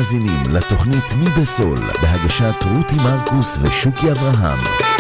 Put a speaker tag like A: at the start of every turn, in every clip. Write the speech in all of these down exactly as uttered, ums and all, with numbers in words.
A: מאזינים לתוכנית מי בסול, בהגשת רותי מרקוס ושוקי אברהם.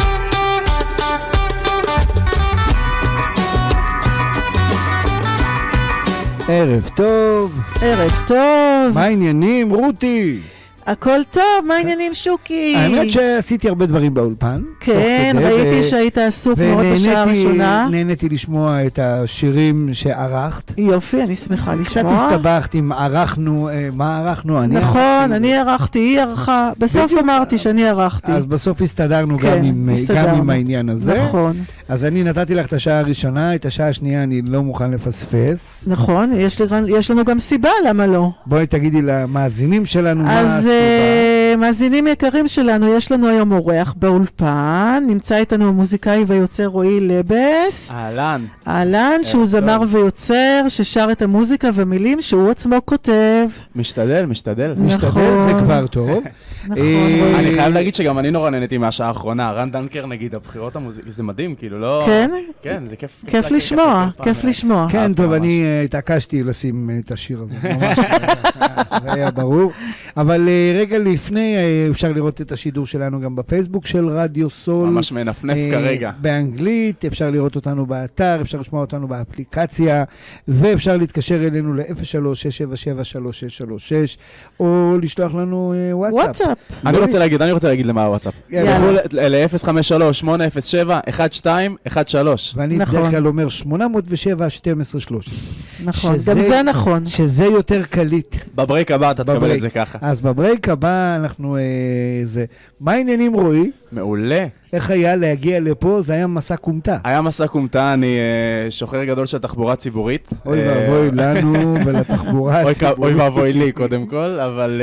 B: ערב טוב.
C: ערב טוב.
B: מה העניינים, רותי?
C: הכל טוב, מה העניינים, שוקי?
B: האמת שעשיתי הרבה דברים באולפן.
C: כן, ראיתי שהיית עסוק מאוד בשעה הראשונה.
B: ונהניתי לשמוע את השירים שערכת.
C: יופי, אני שמחה לשמוע.
B: קצת הסתבכת אם ערכנו, מה ערכנו?
C: נכון, אני ערכתי, היא ערכה. בסוף אמרתי שאני ערכתי.
B: אז בסוף הסתדרנו גם עם העניין הזה.
C: נכון.
B: אז אני נתתי לך את השעה הראשונה, את השעה השנייה אני לא מוכן לפספס.
C: נכון, יש לנו גם סיבה, למה לא?
B: בואי תגידי למאזינים שלנו מה הסיבה.
C: מאזינים יקרים שלנו, יש לנו היום אורח באולפן, נמצא איתנו המוזיקאי ויוצר רועי לבס.
D: אהלן.
C: אהלן, שהוא זמר ויוצר, ששר את המוזיקה ומילים שהוא עצמו כותב.
D: משתדל, משתדל.
B: משתדל, זה כבר טוב.
C: נכון.
D: אני חייב להגיד שגם אני נורא נהניתי מהשעה האחרונה. רן דנקר נגיד, הבחירות המוזיקה, זה מדהים, כאילו לא...
C: כן?
D: כן, זה כיף.
C: כיף לשמוע, כיף לשמוע.
B: כן, טוב, אני התעקשתי לשים את השיר הזה. ממש, זה היה ברור. אבל רגע לפני, אפשר לראות את השידור שלנו גם בפייסבוק של רדיו סול.
D: ממש מנפנף כרגע.
B: באנגלית, אפשר לראות אותנו באתר, אפשר לשמוע אותנו באפליקציה, ואפשר להתקשר אלינו ל-אפס שלוש שש שבע שבע שלוש שש שלוש שש, או לשלוח לנו וואטסאפ.
D: אני רוצה להגיד, אני רוצה להגיד למה הוואטסאפ. ל-אפס חמש שלוש שמונה אפס שבע אחת שתיים אחת שלוש.
B: ואני בדרך כלל אומר שמונה אפס שבע שתים עשרה שלוש עשרה.
C: נכון, גם זה נכון.
B: שזה יותר קליט.
D: בברייק הבא אתה תקבל את זה ככה.
B: אז בברייק הבא אנחנו, זה, מה העניינים רועי?
D: מעולה.
B: איך היה להגיע לפה? זה היה מסע קומטה.
D: היה מסע קומטה, אני שוחר גדול של תחבורה ציבורית.
B: אוי ואבוי לנו ולתחבורה הציבורית.
D: אוי ואבוי לי קודם כל, אבל,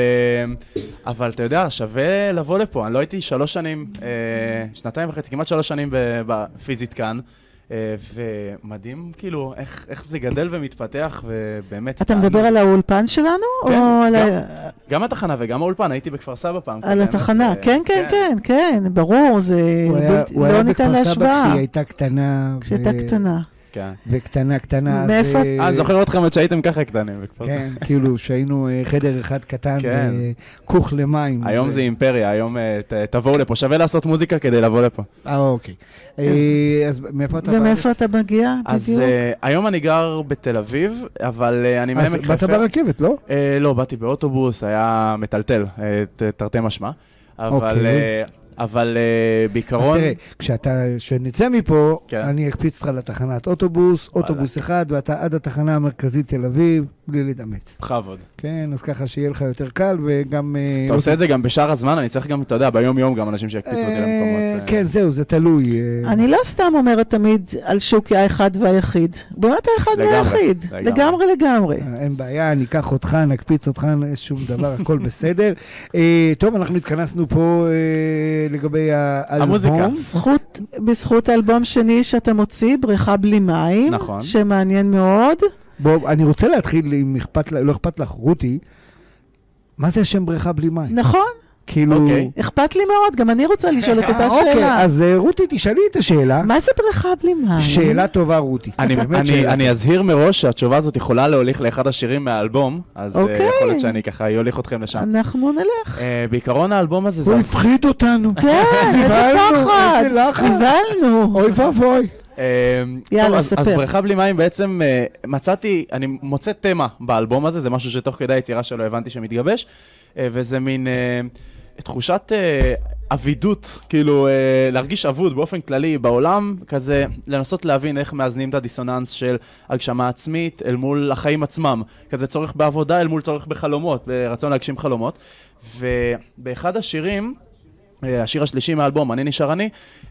D: אבל אתה יודע, שווה לבוא לפה. אני לא הייתי שלוש שנים, שנתיים וחצי, כמעט שלוש שנים בפיזית כאן. ומדהים כאילו איך, איך זה גדל ומתפתח ובאמת...
C: אתה מדבר על האולפן שלנו?
D: כן,
C: או
D: גם,
C: על...
D: גם התחנה וגם האולפן, הייתי בכפר סבא פעם.
C: על התחנה, ו... כן, כן, כן, כן, ברור, זה
B: הוא היה,
C: לא הוא ניתן להשוואה.
B: כשהיא הייתה קטנה.
C: כשהייתה ו... קטנה.
D: כן.
B: וקטנה, קטנה.
C: מאיפה?
D: אה, אני זוכר אתכם שהייתם ככה קטנים.
B: כן, כאילו שהיינו חדר אחד קטן וכוך למים.
D: היום זה אימפריה, היום תבואו לפה. שווה לעשות מוזיקה כדי לבוא לפה.
B: אה, אוקיי. אז מאיפה אתה בארץ?
C: ומאיפה אתה מגיע?
D: אז היום אני גר בתל אביב, אבל אני מעמק חפר.
B: אז באת ברכבת, לא?
D: לא, באתי באוטובוס, היה מטלטל, תרתי משמע. אבל... אבל uh, בעיקרון...
B: אז תראה, כשאתה, כשנצא מפה, כן. אני אקפיץ לך לתחנת אוטובוס, וואלה. אוטובוס אחד, ואתה עד התחנה המרכזית תל אביב, בלי להתאמץ.
D: בכבוד.
B: כן, אז ככה שיהיה לך יותר קל, וגם...
D: אתה uh, עושה את זה גם בשאר הזמן, אני צריך גם, אתה יודע, ביום יום גם אנשים שיקפיצו אותי למקומות.
B: כן, זהו, זה תלוי.
C: אני לא סתם אומרת תמיד על שוקי האחד והיחיד. באמת האחד והיחיד. לגמרי, לגמרי.
B: אין בעיה, אני אקח אותך, נקפיץ אותך, שום דבר, הכל בסדר. טוב, אנחנו התכנסנו פה לגבי האלבום.
D: המוזיקה.
C: זכות, בזכות האלבום שני שאתה מוציא, בריכה בלי מים.
D: נכון.
C: שמעניין מאוד.
B: בוא, אני רוצה להתחיל, אם אכפת, לא אכפת לך, רותי, מה זה השם בריכה בלי מים?
C: נכון.
B: כאילו...
D: Okay.
C: אכפת לי מאוד, גם אני רוצה לשאול את אותה שאלה.
B: אוקיי, אז רותי, תשאלי את השאלה.
C: מה זה בריכה בלי מים?
B: שאלה טובה, רותי.
D: אני, אני, אני אזהיר מראש שהתשובה הזאת יכולה להוליך לאחד השירים מהאלבום, אז
C: okay.
D: יכול להיות שאני ככה יוליך אתכם לשם.
C: אנחנו נלך.
D: Uh, בעיקרון האלבום הזה...
B: הוא הפחיד אותנו.
C: כן, איזה פחד.
B: איזה לחץ.
C: נבלנו.
B: אוי ואבוי.
C: יאללה,
D: אז,
C: ספר.
D: אז בריכה בלי מים בעצם uh, מצאתי, אני מוצא תמה באלבום הזה, זה משהו שתוך כדי היצירה שלו הבנתי שמתגבש, uh, וזה מין... Uh, תחושת עבידות, כאילו להרגיש עבוד באופן כללי בעולם, כזה לנסות להבין איך מאזנים את הדיסוננס של הגשמה עצמית אל מול החיים עצמם, כזה צורך בעבודה אל מול צורך בחלומות, ברצון להגשים חלומות. ובאחד השירים, השיר השלישי מהאלבום, אני נשאר אני,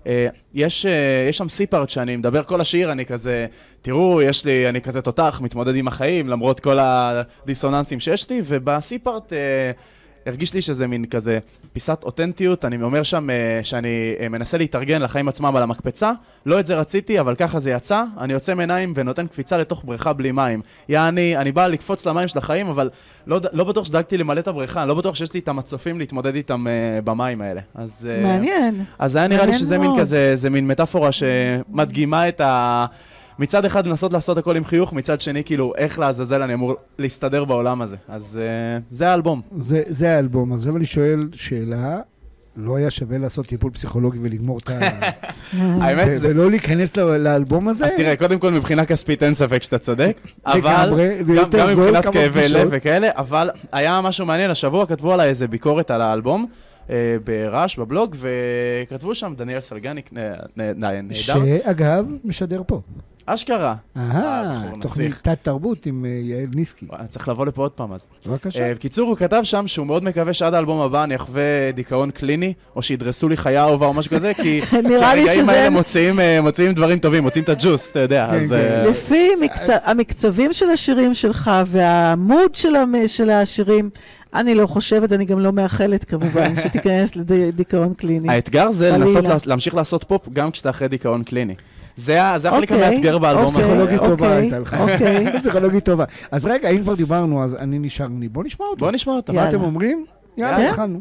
D: יש, יש שם סיפארט שאני מדבר כל השיר, אני כזה, תראו, יש לי, אני כזה תותח, מתמודד עם החיים, למרות כל הדיסוננסים שיש לי, ובסיפארט הרגיש לי שזה מין כזה פיסת אותנטיות, אני אומר שם uh, שאני uh, מנסה להתארגן לחיים עצמם על המקפצה, לא את זה רציתי, אבל ככה זה יצא, אני יוצא מעיניים ונותן קפיצה לתוך בריכה בלי מים. יעני, אני בא לקפוץ למים של החיים, אבל לא, לא בטוח שדאגתי למלא את הבריכה, אני לא בטוח שיש לי את המצופים להתמודד איתם uh, במים האלה. אז, uh,
C: מעניין.
D: אז היה נראה לי שזה מין כזה, זה מין מטאפורה שמדגימה את ה... מצד אחד לנסות לעשות הכל עם חיוך, מצד שני כאילו איך לעזאזל אני אמור להסתדר בעולם הזה. אז uh, זה האלבום.
B: זה, זה האלבום. אז אני שואל שאלה, לא היה שווה לעשות טיפול פסיכולוגי ולגמור את ה...
D: האמת זה...
B: ולא להיכנס לאלבום הזה?
D: אז תראה, קודם כל מבחינה כספית אין ספק שאתה צודק, אבל...
B: זה יותר
D: גם
B: זול,
D: מבחינת
B: כמה
D: כאבי
B: פגישות.
D: לב וכאלה, אבל היה משהו מעניין, השבוע כתבו עליי איזה ביקורת על האלבום, ברעש, בבלוג, וכתבו שם דניאל סלגניק, נהדר.
B: שאגב, משדר פה.
D: אשכרה.
B: אהה, תוכנית תת תרבות עם יעל ניסקי.
D: צריך לבוא לפה עוד פעם אז.
B: בבקשה.
D: בקיצור, הוא כתב שם שהוא מאוד מקווה שעד האלבום הבא אני אחווה דיכאון קליני, או שידרסו לי חיה אהובה או משהו כזה, כי הרגעים האלה מוציאים דברים טובים, מוציאים את הג'וס, אתה יודע.
C: לפי המקצבים של השירים שלך והעמוד של השירים, אני לא חושבת, אני גם לא מאחלת כמובן, שתיכנס לדיכאון קליני.
D: האתגר זה לנסות להמשיך לעשות פופ גם כשאתה אחרי דיכאון קליני. זה החלק המאתגר באלבום הזה.
B: פסיכולוגית טובה הייתה לך. פסיכולוגית טובה. אז רגע, אם כבר דיברנו, אז אני נשאר לי. בוא נשמע אותו.
D: בוא נשמע אותו.
B: מה אתם אומרים? יאללה, התחלנו.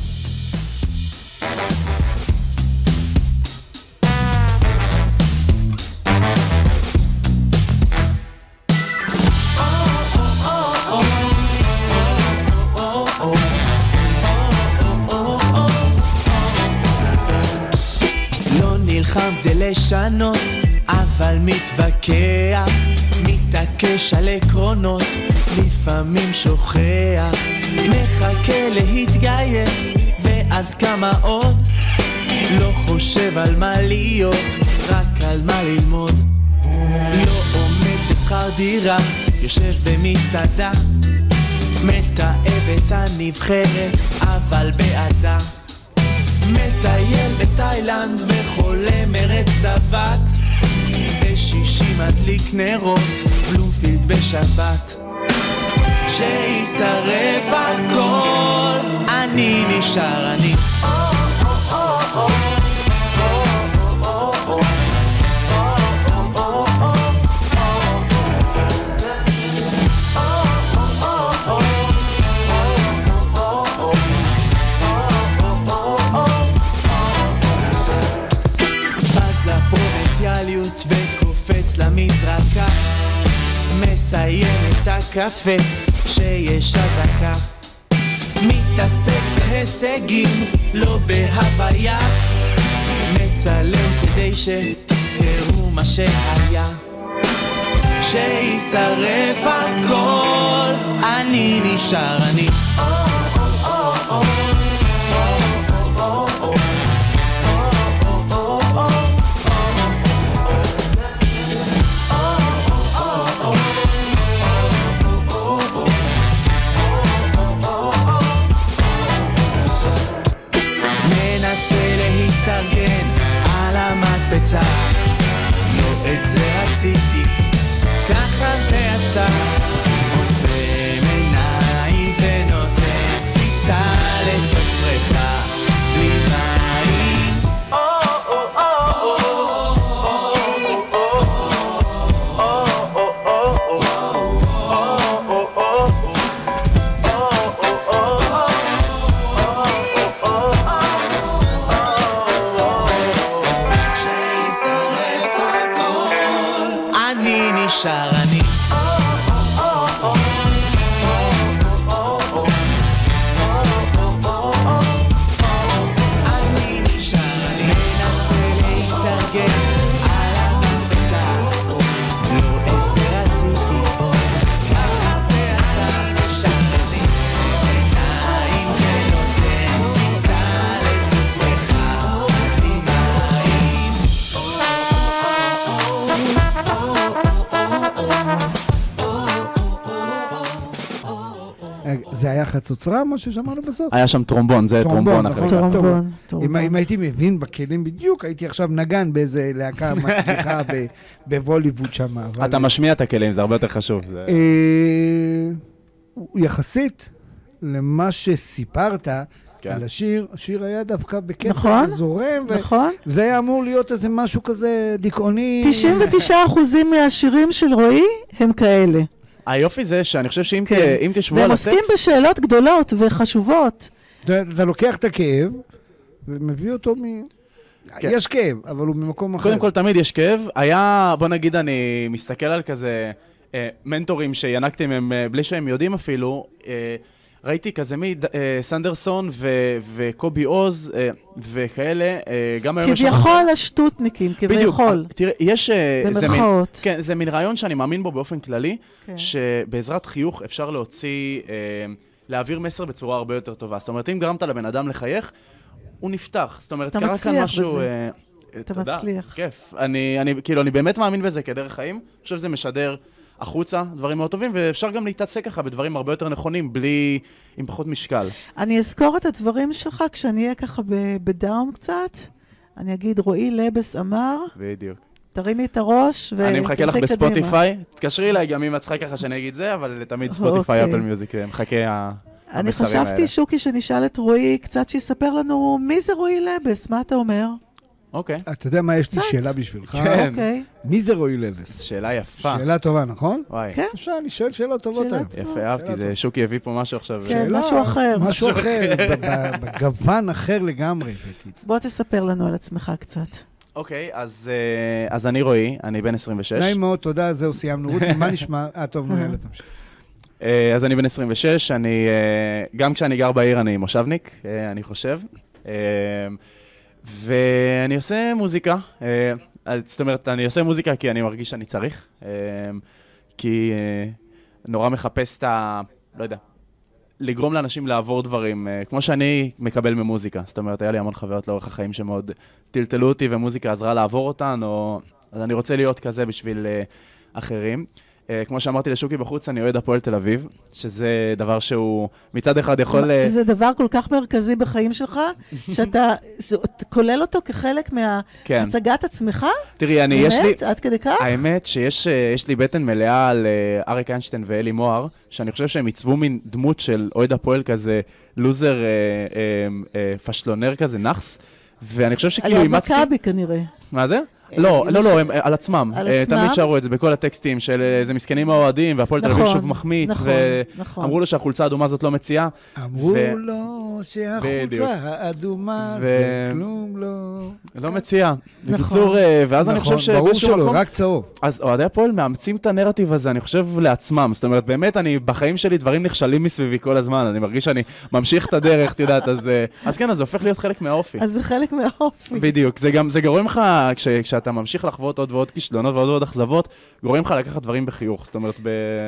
E: נלחם כדי לשנות, אבל מתווכח, מתעקש על עקרונות, לפעמים שוכח, מחכה להתגייס, ואז כמה עוד, לא חושב על מה להיות, רק על מה ללמוד. לא עומד בשכר דירה, יושב במסעדה, מתאהב את הנבחרת, אבל בעדה. מטייל בתאילנד וחולם ארץ זבת, בשישי מדליק נרות, בלומפילד בשבת. כשישרף הכל, אני נשאר אני. וקופץ למזרקה, מסיים את הקפה שיש הזקה, מתעסק בהישגים, לא בהוויה, מצלם כדי שתזכרו מה שהיה. כשישרף הכל, אני נשאר אני. לא את זה רציתי, ככה זה יצא, עוצם עיניים ונותן קפיצה לתוך בריכה בלי מים. נשאר אני. אני נשאר אני, מנסה להתארגן על המקצה, לא את זה רציתי, ככה זה יצא. נשאר אני עיניים ונותן קפיצה לתוך בריכה בלי מים.
B: זה היה חצוצרה, מה ששמענו בסוף?
D: היה שם טרומבון, זה טרומבון.
C: טרומבון.
B: אם הייתי מבין בכלים בדיוק, הייתי עכשיו נגן באיזה להקה מצליחה בווליווד שם.
D: אתה משמיע את הכלים, זה הרבה יותר חשוב.
B: יחסית למה שסיפרת על השיר, השיר היה דווקא בקטע זורם, וזה היה אמור להיות איזה משהו כזה דיכאוני.
C: תשעים ותשעה אחוזים מהשירים של רועי הם כאלה.
D: היופי זה שאני חושב שאם תשבו על הטקסט...
C: והם עוסקים בשאלות גדולות וחשובות.
B: אתה לוקח את הכאב ומביא אותו מ...
D: כן.
B: יש כאב, אבל הוא במקום אחר.
D: קודם כל, תמיד יש כאב. היה, בוא נגיד, אני מסתכל על כזה אה, מנטורים שינקתי מהם אה, בלי שהם יודעים אפילו. אה, ראיתי כזה מי, אה, סנדרסון ו- וקובי עוז אה, וכאלה, אה, גם היום...
C: כביכול השטותניקים, כביכול.
D: בדיוק, תראה, יש... אה, זה מין,
C: במרכאות.
D: כן, זה מין רעיון שאני מאמין בו באופן כללי,
C: כן.
D: שבעזרת חיוך אפשר להוציא, אה, להעביר מסר בצורה הרבה יותר טובה. זאת אומרת, אם גרמת לבן אדם לחייך, הוא נפתח. זאת אומרת, קרה כאן משהו...
C: בזה.
D: אה,
C: אתה
D: תודה,
C: מצליח.
D: כיף. אני, אני, כאילו, אני באמת מאמין בזה כדרך חיים. אני חושב שזה משדר החוצה, דברים מאוד טובים, ואפשר גם להתעסק ככה בדברים הרבה יותר נכונים, בלי, עם פחות משקל.
C: אני אזכור את הדברים שלך כשאני אהיה ככה ב- בדאון קצת. אני אגיד, רועי לבס אמר,
D: בדיוק.
C: תרימי את הראש ו...
D: אני מחכה לך
C: תלכי קדימה.
D: בספוטיפיי. תתקשרי אליי גם אם את צריכה ככה שאני אגיד זה, אבל תמיד ספוטיפיי,
C: אוקיי.
D: אפל מיוזיק, מחכה ה-
C: אני
D: המסרים
C: חשבתי,
D: האלה.
C: שוקי, שנשאל את רועי קצת שיספר לנו מי זה רועי לבס, מה אתה אומר?
D: אוקיי.
B: אתה יודע מה, יש לי
C: קצת.
B: שאלה בשבילך.
D: כן.
C: אוקיי.
B: מי זה רועי לבס?
D: שאלה יפה.
B: שאלה טובה, נכון?
D: וואי.
C: כן.
B: אפשר, אני שואל שאלות טובות
C: שאלה
B: היום.
C: טובה.
D: יפה, אהבתי, זה שוקי הביא פה משהו עכשיו.
C: כן,
B: שאלה,
C: משהו אחר.
B: משהו אחר, ב- ב- בגוון אחר לגמרי. הבאתי את זה.
C: בוא תספר לנו על עצמך קצת.
D: אוקיי, אז אה, אז אני רועי, אני בן עשרים ושש.
B: נעים מאוד, תודה, זהו, סיימנו. רותי, מה נשמע? אה, טוב, נו, יאללה, תמשיך.
D: אה, אז אני בן עשרים ושש, אני, אה, גם כשאני גר בעיר אני מושבניק, אה, אני חושב. אה, ואני עושה מוזיקה, אה, זאת אומרת, אני עושה מוזיקה כי אני מרגיש שאני צריך, אה, כי אה, נורא מחפש את ה... לא יודע, לגרום לאנשים לעבור דברים, אה, כמו שאני מקבל ממוזיקה. זאת אומרת, היה לי המון חוויות לאורך החיים שמאוד טלטלו אותי, ומוזיקה עזרה לעבור אותן, או... אז אני רוצה להיות כזה בשביל אה, אחרים. Uh, כמו שאמרתי לשוקי בחוץ, אני אוהד הפועל תל אביב, שזה דבר שהוא מצד אחד יכול... Uh...
C: זה דבר כל כך מרכזי בחיים שלך, שאתה זה- כולל אותו כחלק
D: כן.
C: מהצגת עצמך?
D: תראי, אני, יש לי...
C: באמת? עד כדי כך?
D: האמת שיש uh, יש לי בטן מלאה על uh, אריק איינשטיין ואלי מוהר, שאני חושב שהם עיצבו מין דמות של אוהד הפועל כזה, לוזר, uh, uh, uh, פשלונר כזה, נחס, ואני חושב שכאילו
C: על
D: אימצתי...
C: מכבי כנראה.
D: מה זה? לא, לא, לא, הם על עצמם.
C: על
D: אה,
C: עצמם?
D: תמיד שרו את זה בכל הטקסטים של איזה מסכנים האוהדים, והפועל תל אביב
C: נכון,
D: שוב מחמיץ,
C: נכון, נכון.
D: ואמרו לו שהחולצה האדומה הזאת לא מציעה.
B: אמרו
D: ו-
B: לו
D: בדיוק.
B: שהחולצה האדומה
D: ו-
B: זה כלום לא...
D: לא מציעה.
C: נכון.
D: בקיצור, אה, ואז אני חושב
B: נכון, ברור
D: שבאיזשהו
B: שלא,
D: מקום...
B: רק צהוב.
D: אז אוהדי הפועל מאמצים את הנרטיב הזה, אני חושב, לעצמם. זאת אומרת, באמת, אני, בחיים שלי דברים נכשלים מסביבי כל הזמן. אני מרגיש שאני ממשיך את הדרך, את יודעת, אז... אה, אז כן, אז זה הופך להיות חלק מהאופי.
C: אז זה חלק מהאופי.
D: בדיוק, זה גם, זה גורם לך, כש, כשאתה ממשיך לחוות עוד ועוד כישלונות ועוד ועוד אכזבות, גורם לך לקחת דברים בחיוך, זאת אומרת, ב...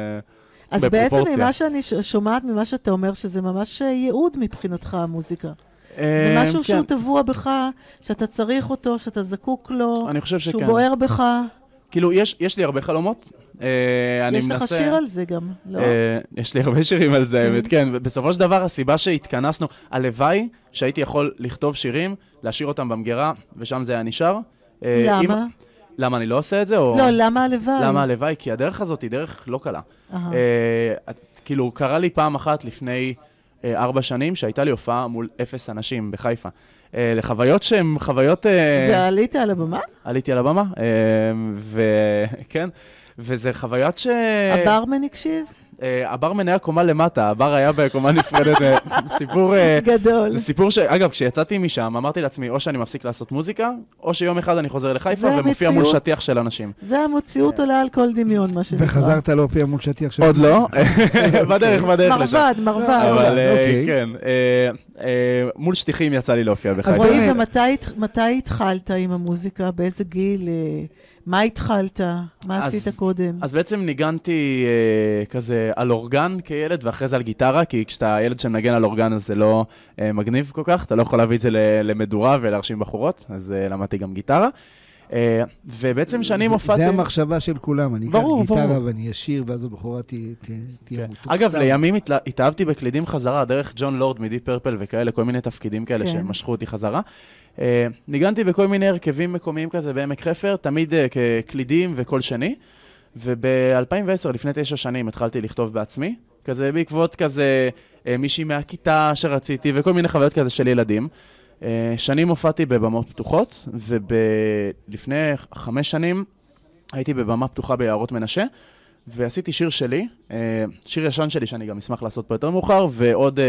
C: אז בעצם
D: בפרופורציה.
C: ממה שאני ש- שומעת, ממה שאתה אומר, שזה ממש אה, ייעוד מבחינתך, המוזיקה. זה
D: אה,
C: משהו
D: כן.
C: שהוא טבוע בך, שאתה צריך אותו, שאתה זקוק לו,
D: אני חושב
C: שהוא
D: שכן.
C: בוער בך.
D: כאילו, יש, יש לי הרבה חלומות. אה, אני
C: יש לך
D: מנסה...
C: שיר על זה גם, לא?
D: אה, יש לי הרבה שירים על זה, האמת, כן. ובסופו של דבר, הסיבה שהתכנסנו, הלוואי שהייתי יכול לכתוב שירים, להשאיר אותם במגירה, ושם זה היה נשאר. אה,
C: למה?
D: אם- למה אני לא עושה את זה? או...
C: לא, למה הלוואי?
D: למה הלוואי? כי הדרך הזאת היא דרך לא קלה.
C: אהה.
D: אה, את- כאילו, קרה לי פעם אחת לפני אה, ארבע שנים, שהייתה לי הופעה מול אפס אנשים בחיפה. אה, לחוויות שהן חוויות... אה,
C: ועלית על הבמה?
D: עליתי על הבמה, אה, וכן, וזה חוויות ש...
C: הברמן הקשיב?
D: אה, הברמן היה קומה למטה, הבר היה בקומה נפרדת, אה, סיפור... אה,
C: גדול.
D: זה סיפור ש... אגב, כשיצאתי משם, אמרתי לעצמי, או שאני מפסיק לעשות מוזיקה, או שיום אחד אני חוזר לחיפה
C: זה
D: ומופיע מול
C: המציאות.
D: שטיח של אנשים.
C: זה המציאות עולה על כל דמיון, מה שנקרא.
B: וחזרת להופיע מול שטיח של...
D: עוד לא, בדרך, בדרך לשם.
C: מרבד, מרבד.
D: אבל אה,
B: אוקיי.
D: כן, אה, אה, מול שטיחים יצא לי להופיע בחיפה.
B: בואי
C: רועי,
B: נראה.
C: ומתי הת- מתי התחלת עם המוזיקה? באיזה גיל? אה, מה התחלת? מה
D: אז-
C: עשית קודם?
D: אז בעצם ניגנתי אה, כזה על אורגן כילד, ואחרי זה על גיטרה, כי כשאתה ילד שמנגן על אורגן אז זה לא אה, מגניב כל כך, אתה לא יכול להביא את זה ל- למדורה ולהרשים בחורות, אז אה, למדתי גם גיטרה. אה, ובעצם שנים
B: זה-
D: הופעתי...
B: זה המחשבה של כולם, אני אקח
D: ברור,
B: גיטרה
D: ברור.
B: ואני אשיר, ואז הבחורה תהיה תהיה- תהיה
D: כן.
B: מתוקסם.
D: אגב, לימים התלה- התאהבתי בקלידים חזרה, דרך ג'ון לורד מדי פרפל וכאלה, כל מיני תפקידים כאלה
C: כן.
D: שמשכו אותי חזרה. אה, ניגנתי בכל מיני הרכבים מקומיים כזה בעמק חפר, תמיד אה, כקלידים וקול שני, וב-אלפיים ועשר, לפני תשע שנים, התחלתי לכתוב בעצמי, כזה בעקבות כזה אה, מישהי מהכיתה שרציתי, וכל מיני חוויות כזה של ילדים. אה, שנים הופעתי בבמות פתוחות, ולפני חמש שנים הייתי בבמה פתוחה ביערות מנשה, ועשיתי שיר שלי, אה, שיר ישן שלי שאני גם אשמח לעשות פה יותר מאוחר, ועוד אה,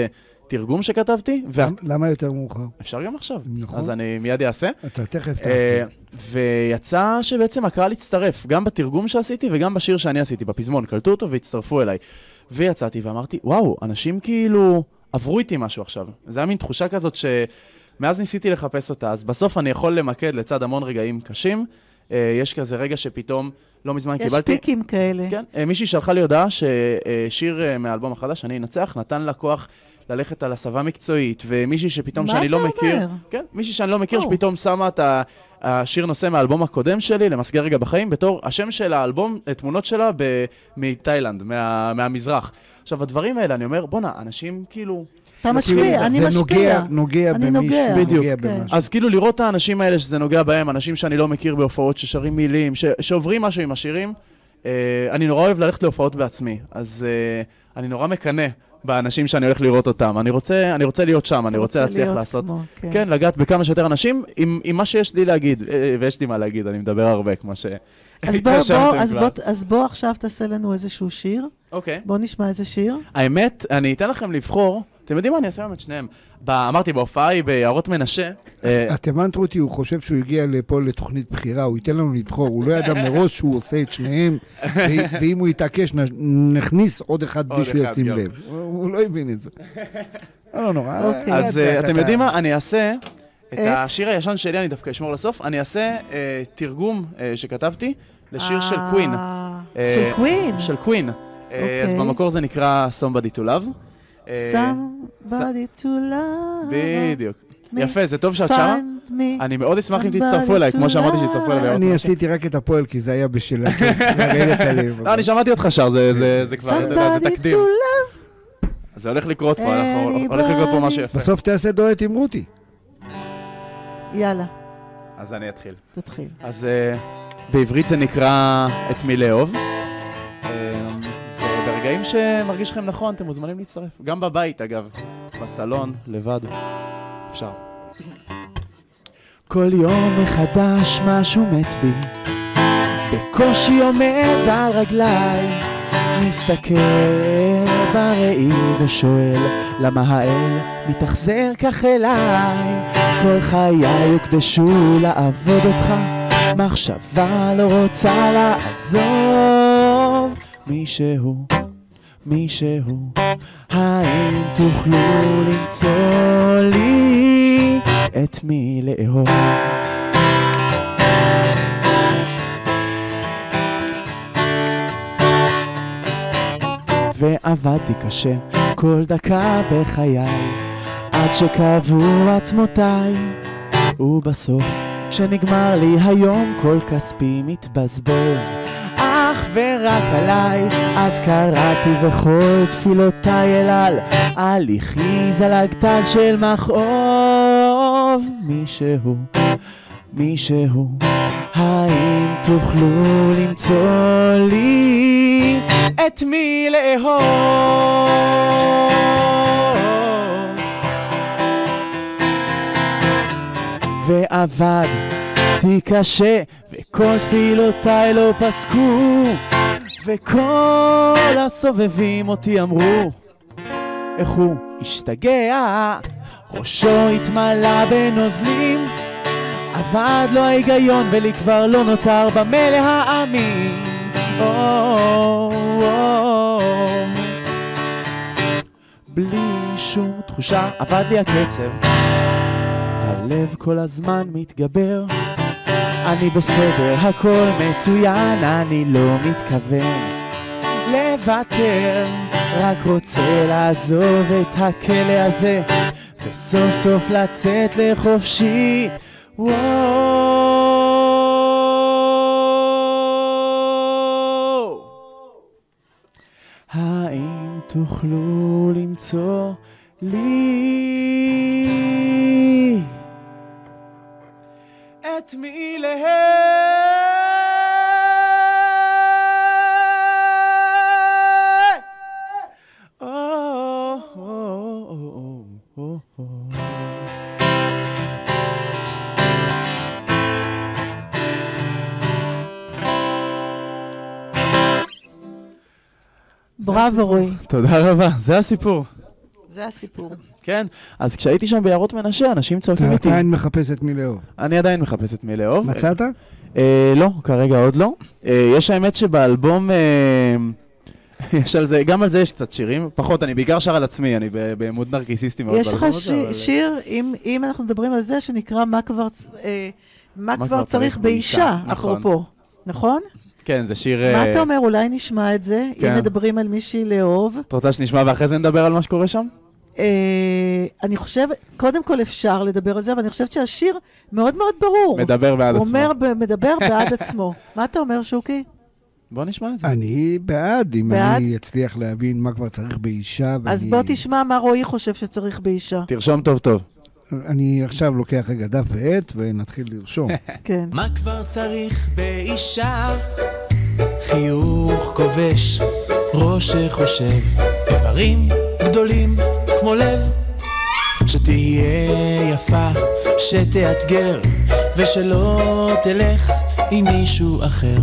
D: תרגום שכתבתי, וה...
B: למה יותר מאוחר?
D: אפשר גם עכשיו.
B: נכון.
D: אז אני מיד אעשה.
B: אתה תכף
D: אה,
B: תעשה.
D: ויצא שבעצם הקהל הצטרף, גם בתרגום שעשיתי וגם בשיר שאני עשיתי, בפזמון, קלטו אותו והצטרפו אליי. ויצאתי ואמרתי, וואו, אנשים כאילו עברו איתי משהו עכשיו. זה היה מין תחושה כזאת שמאז ניסיתי לחפש אותה, אז בסוף אני יכול למקד לצד המון רגעים קשים. אה, יש כזה רגע שפתאום לא מזמן
C: יש
D: קיבלתי...
C: יש פיקים כאלה.
D: כן, אה, מישהי שלחה לי הודעה ששיר אה, מהאלבום החדש, אני אנצח, נתן לה כוח ללכת על הסבה מקצועית, ומישהי שפתאום שאני לא מכיר...
C: מה אתה אומר?
D: כן, מישהי שאני לא מכיר, שפתאום שמה את השיר נושא מהאלבום הקודם שלי, למסגר רגע בחיים, בתור השם של האלבום, תמונות שלה מתאילנד, מה, מהמזרח. עכשיו, הדברים האלה, אני אומר, בונה, אנשים כאילו...
C: אתה משפיע, אני משפיע.
B: זה נוגע, נוגע
C: אני
B: במישהו,
C: נוגע.
D: בדיוק.
B: נוגע
C: כן.
B: במשהו.
D: אז כאילו לראות את האנשים האלה שזה נוגע בהם, אנשים שאני לא מכיר בהופעות ששרים מילים, ש- שעוברים משהו עם השירים, אה, אני נורא אוהב ללכת להופעות בעצמי, אז אה, אני נורא מקנה באנשים שאני הולך לראות אותם. אני רוצה, אני רוצה להיות שם, אני רוצה להצליח
C: להיות
D: לעשות,
C: כמו, כן.
D: כן, לגעת בכמה שיותר אנשים, עם, עם מה שיש לי להגיד, אה, ויש לי מה להגיד, אני מדבר הרבה, כמו ש...
C: אז בוא,
D: התרשמתם
C: בוא, אז
D: כבר.
C: בוא, אז בוא עכשיו תעשה לנו איזשהו שיר.
D: אוקיי.
C: בוא נשמע איזה שיר.
D: האמת, אני אתן לכם לבחור, אתם יודעים מה, אני אעשה היום את שניהם. ב- אמרתי, בהופעה היא ביערות מנשה. אה,
B: את הבנת אותי, הוא חושב שהוא הגיע לפה לתוכנית בחירה, הוא ייתן לנו לבחור, הוא לא ידע מראש שהוא עושה את שניהם, ו- ואם הוא יתעקש, נ- נכניס עוד אחד בלי
D: עוד
B: שהוא
D: אחד,
B: ישים
D: גם.
B: לב. הוא הוא לא הבין את זה. לא נורא.
C: אוקיי.
D: אז
B: אתה-
D: אה, אתם
B: אתה-
D: יודעים מה, אני אעשה את
C: את?
D: השיר הישן שלי, אני דווקא אשמור לסוף, אני אעשה אה, תרגום אה, שכתבתי לשיר של
C: אה,
D: קווין.
C: של קווין.
D: של קווין. אה, אז
C: אוקיי.
D: במקור זה נקרא Somebody to Love. אה,
C: Somebody to love.
D: בדיוק.
C: me,
D: יפה, זה טוב שאת שרה.
C: find me.
D: אני מאוד אשמח אם
C: somebody
D: תצטרפו אליי,
C: to
D: כמו שאמרתי שיצטרפו אליי. ביערות
B: אני
D: מנשה.
B: עשיתי רק את הפועל, כי זה היה בשל הכיף, לרדת הלב.
D: לא, אני שמעתי אותך שר, זה- זה זה כבר, אתה יודע, זה
C: Somebody to
D: תקדים.
C: love.
D: אז זה הולך לקרות פה, אנחנו- הולך לקרות פה משהו יפה.
B: בסוף תעשה דואט עם רותי.
C: יאללה,
D: אז אני אתחיל.
C: תתחיל.
D: אז אה, בעברית זה נקרא את מי לאהוב. אה, וברגעים שמרגיש לכם נכון, אתם מוזמנים להצטרף. גם בבית, אגב. בסלון, לבד. אפשר. כל יום מחדש משהו מת בי, בקושי עומד על רגליי, מסתכל בראי ושואל למה האל מתאכזר כך אליי. כל חיי יוקדשו לעבוד אותך, מחשבה לא רוצה לעזוב. מישהו, מישהו, האם תוכלו למצוא לי את מי לאהוב? ועבדתי קשה כל דקה בחיי, עד שכאבו עצמותיי, ובסוף כשנגמר לי היום כל כספי מתבזבז אך ורק עליי. אז קראתי וכל תפילותיי אלל, הליכי זלג טל של מכאוב. מישהו, מישהו, האם תוכלו למצוא לי את מי לאהוב? ועבדתי קשה וכל תפילותיי לא פסקו, וכל הסובבים אותי אמרו איך הוא השתגע, ראשו התמלא בנוזלים, עבד לו ההיגיון ולי כבר לא נותר במה להאמין. בלי שום תחושה עבד לי הקצב, הלב כל הזמן מתגבר, אני בסדר, הכל מצוין, אני לא מתכוון לוותר, רק רוצה לעזוב את הכלא הזה וסוף סוף לצאת לחופשי. וואו, האם תוכלו למצוא לי את מי
C: בראבו רועי,
D: תודה רבה, זה הסיפור.
C: זה הסיפור.
D: כן, אז כשהייתי שם ביערות מנשה, אנשים צועקים
B: אתה
D: איתי.
B: עדיין מחפש את מי לאהוב.
D: אני עדיין מחפש את מי לאהוב.
B: מצאת?
D: אה, לא, כרגע עוד לא. אה, יש האמת שבאלבום, אה, יש על זה, גם על זה יש קצת שירים. פחות, אני בעיקר שר על עצמי, אני ב- בעמוד נרקיסיסטי מאוד.
C: יש לך
D: באלבום הזה,
C: שיר,
D: אבל-
C: שיר אם, אם אנחנו מדברים על זה, שנקרא מה כבר, צ- אה, מה
D: מה
C: כבר צריך באישה,
D: נכון.
C: אפרופו. נכון?
D: כן, זה שיר...
C: מה
D: אה,
C: אתה אומר? אולי נשמע את זה, אם
D: כן.
C: מדברים על מישהי לאהוב.
D: את רוצה שנשמע ואחרי זה נדבר על מה שקורה שם?
C: אה, אני חושבת, קודם כל אפשר לדבר על זה, אבל אני חושבת שהשיר מאוד מאוד ברור.
D: מדבר בעד
C: הוא
D: עצמו.
C: אומר, ב- מדבר בעד עצמו. מה אתה אומר, שוקי?
D: בוא נשמע את זה.
B: אני בעד, אם
C: בעד?
B: אני אצליח להבין מה כבר צריך באישה.
C: אז
B: ואני-
C: בוא תשמע מה רועי חושב שצריך באישה.
D: תרשום טוב טוב.
B: אני עכשיו לוקח רגע דף ועט ונתחיל לרשום.
C: כן.
E: מה כבר צריך באישה? חיוך כובש, ראש שחושב, איברים גדולים כמו לב. שתהיה יפה, שתאתגר, ושלא תלך עם מישהו אחר.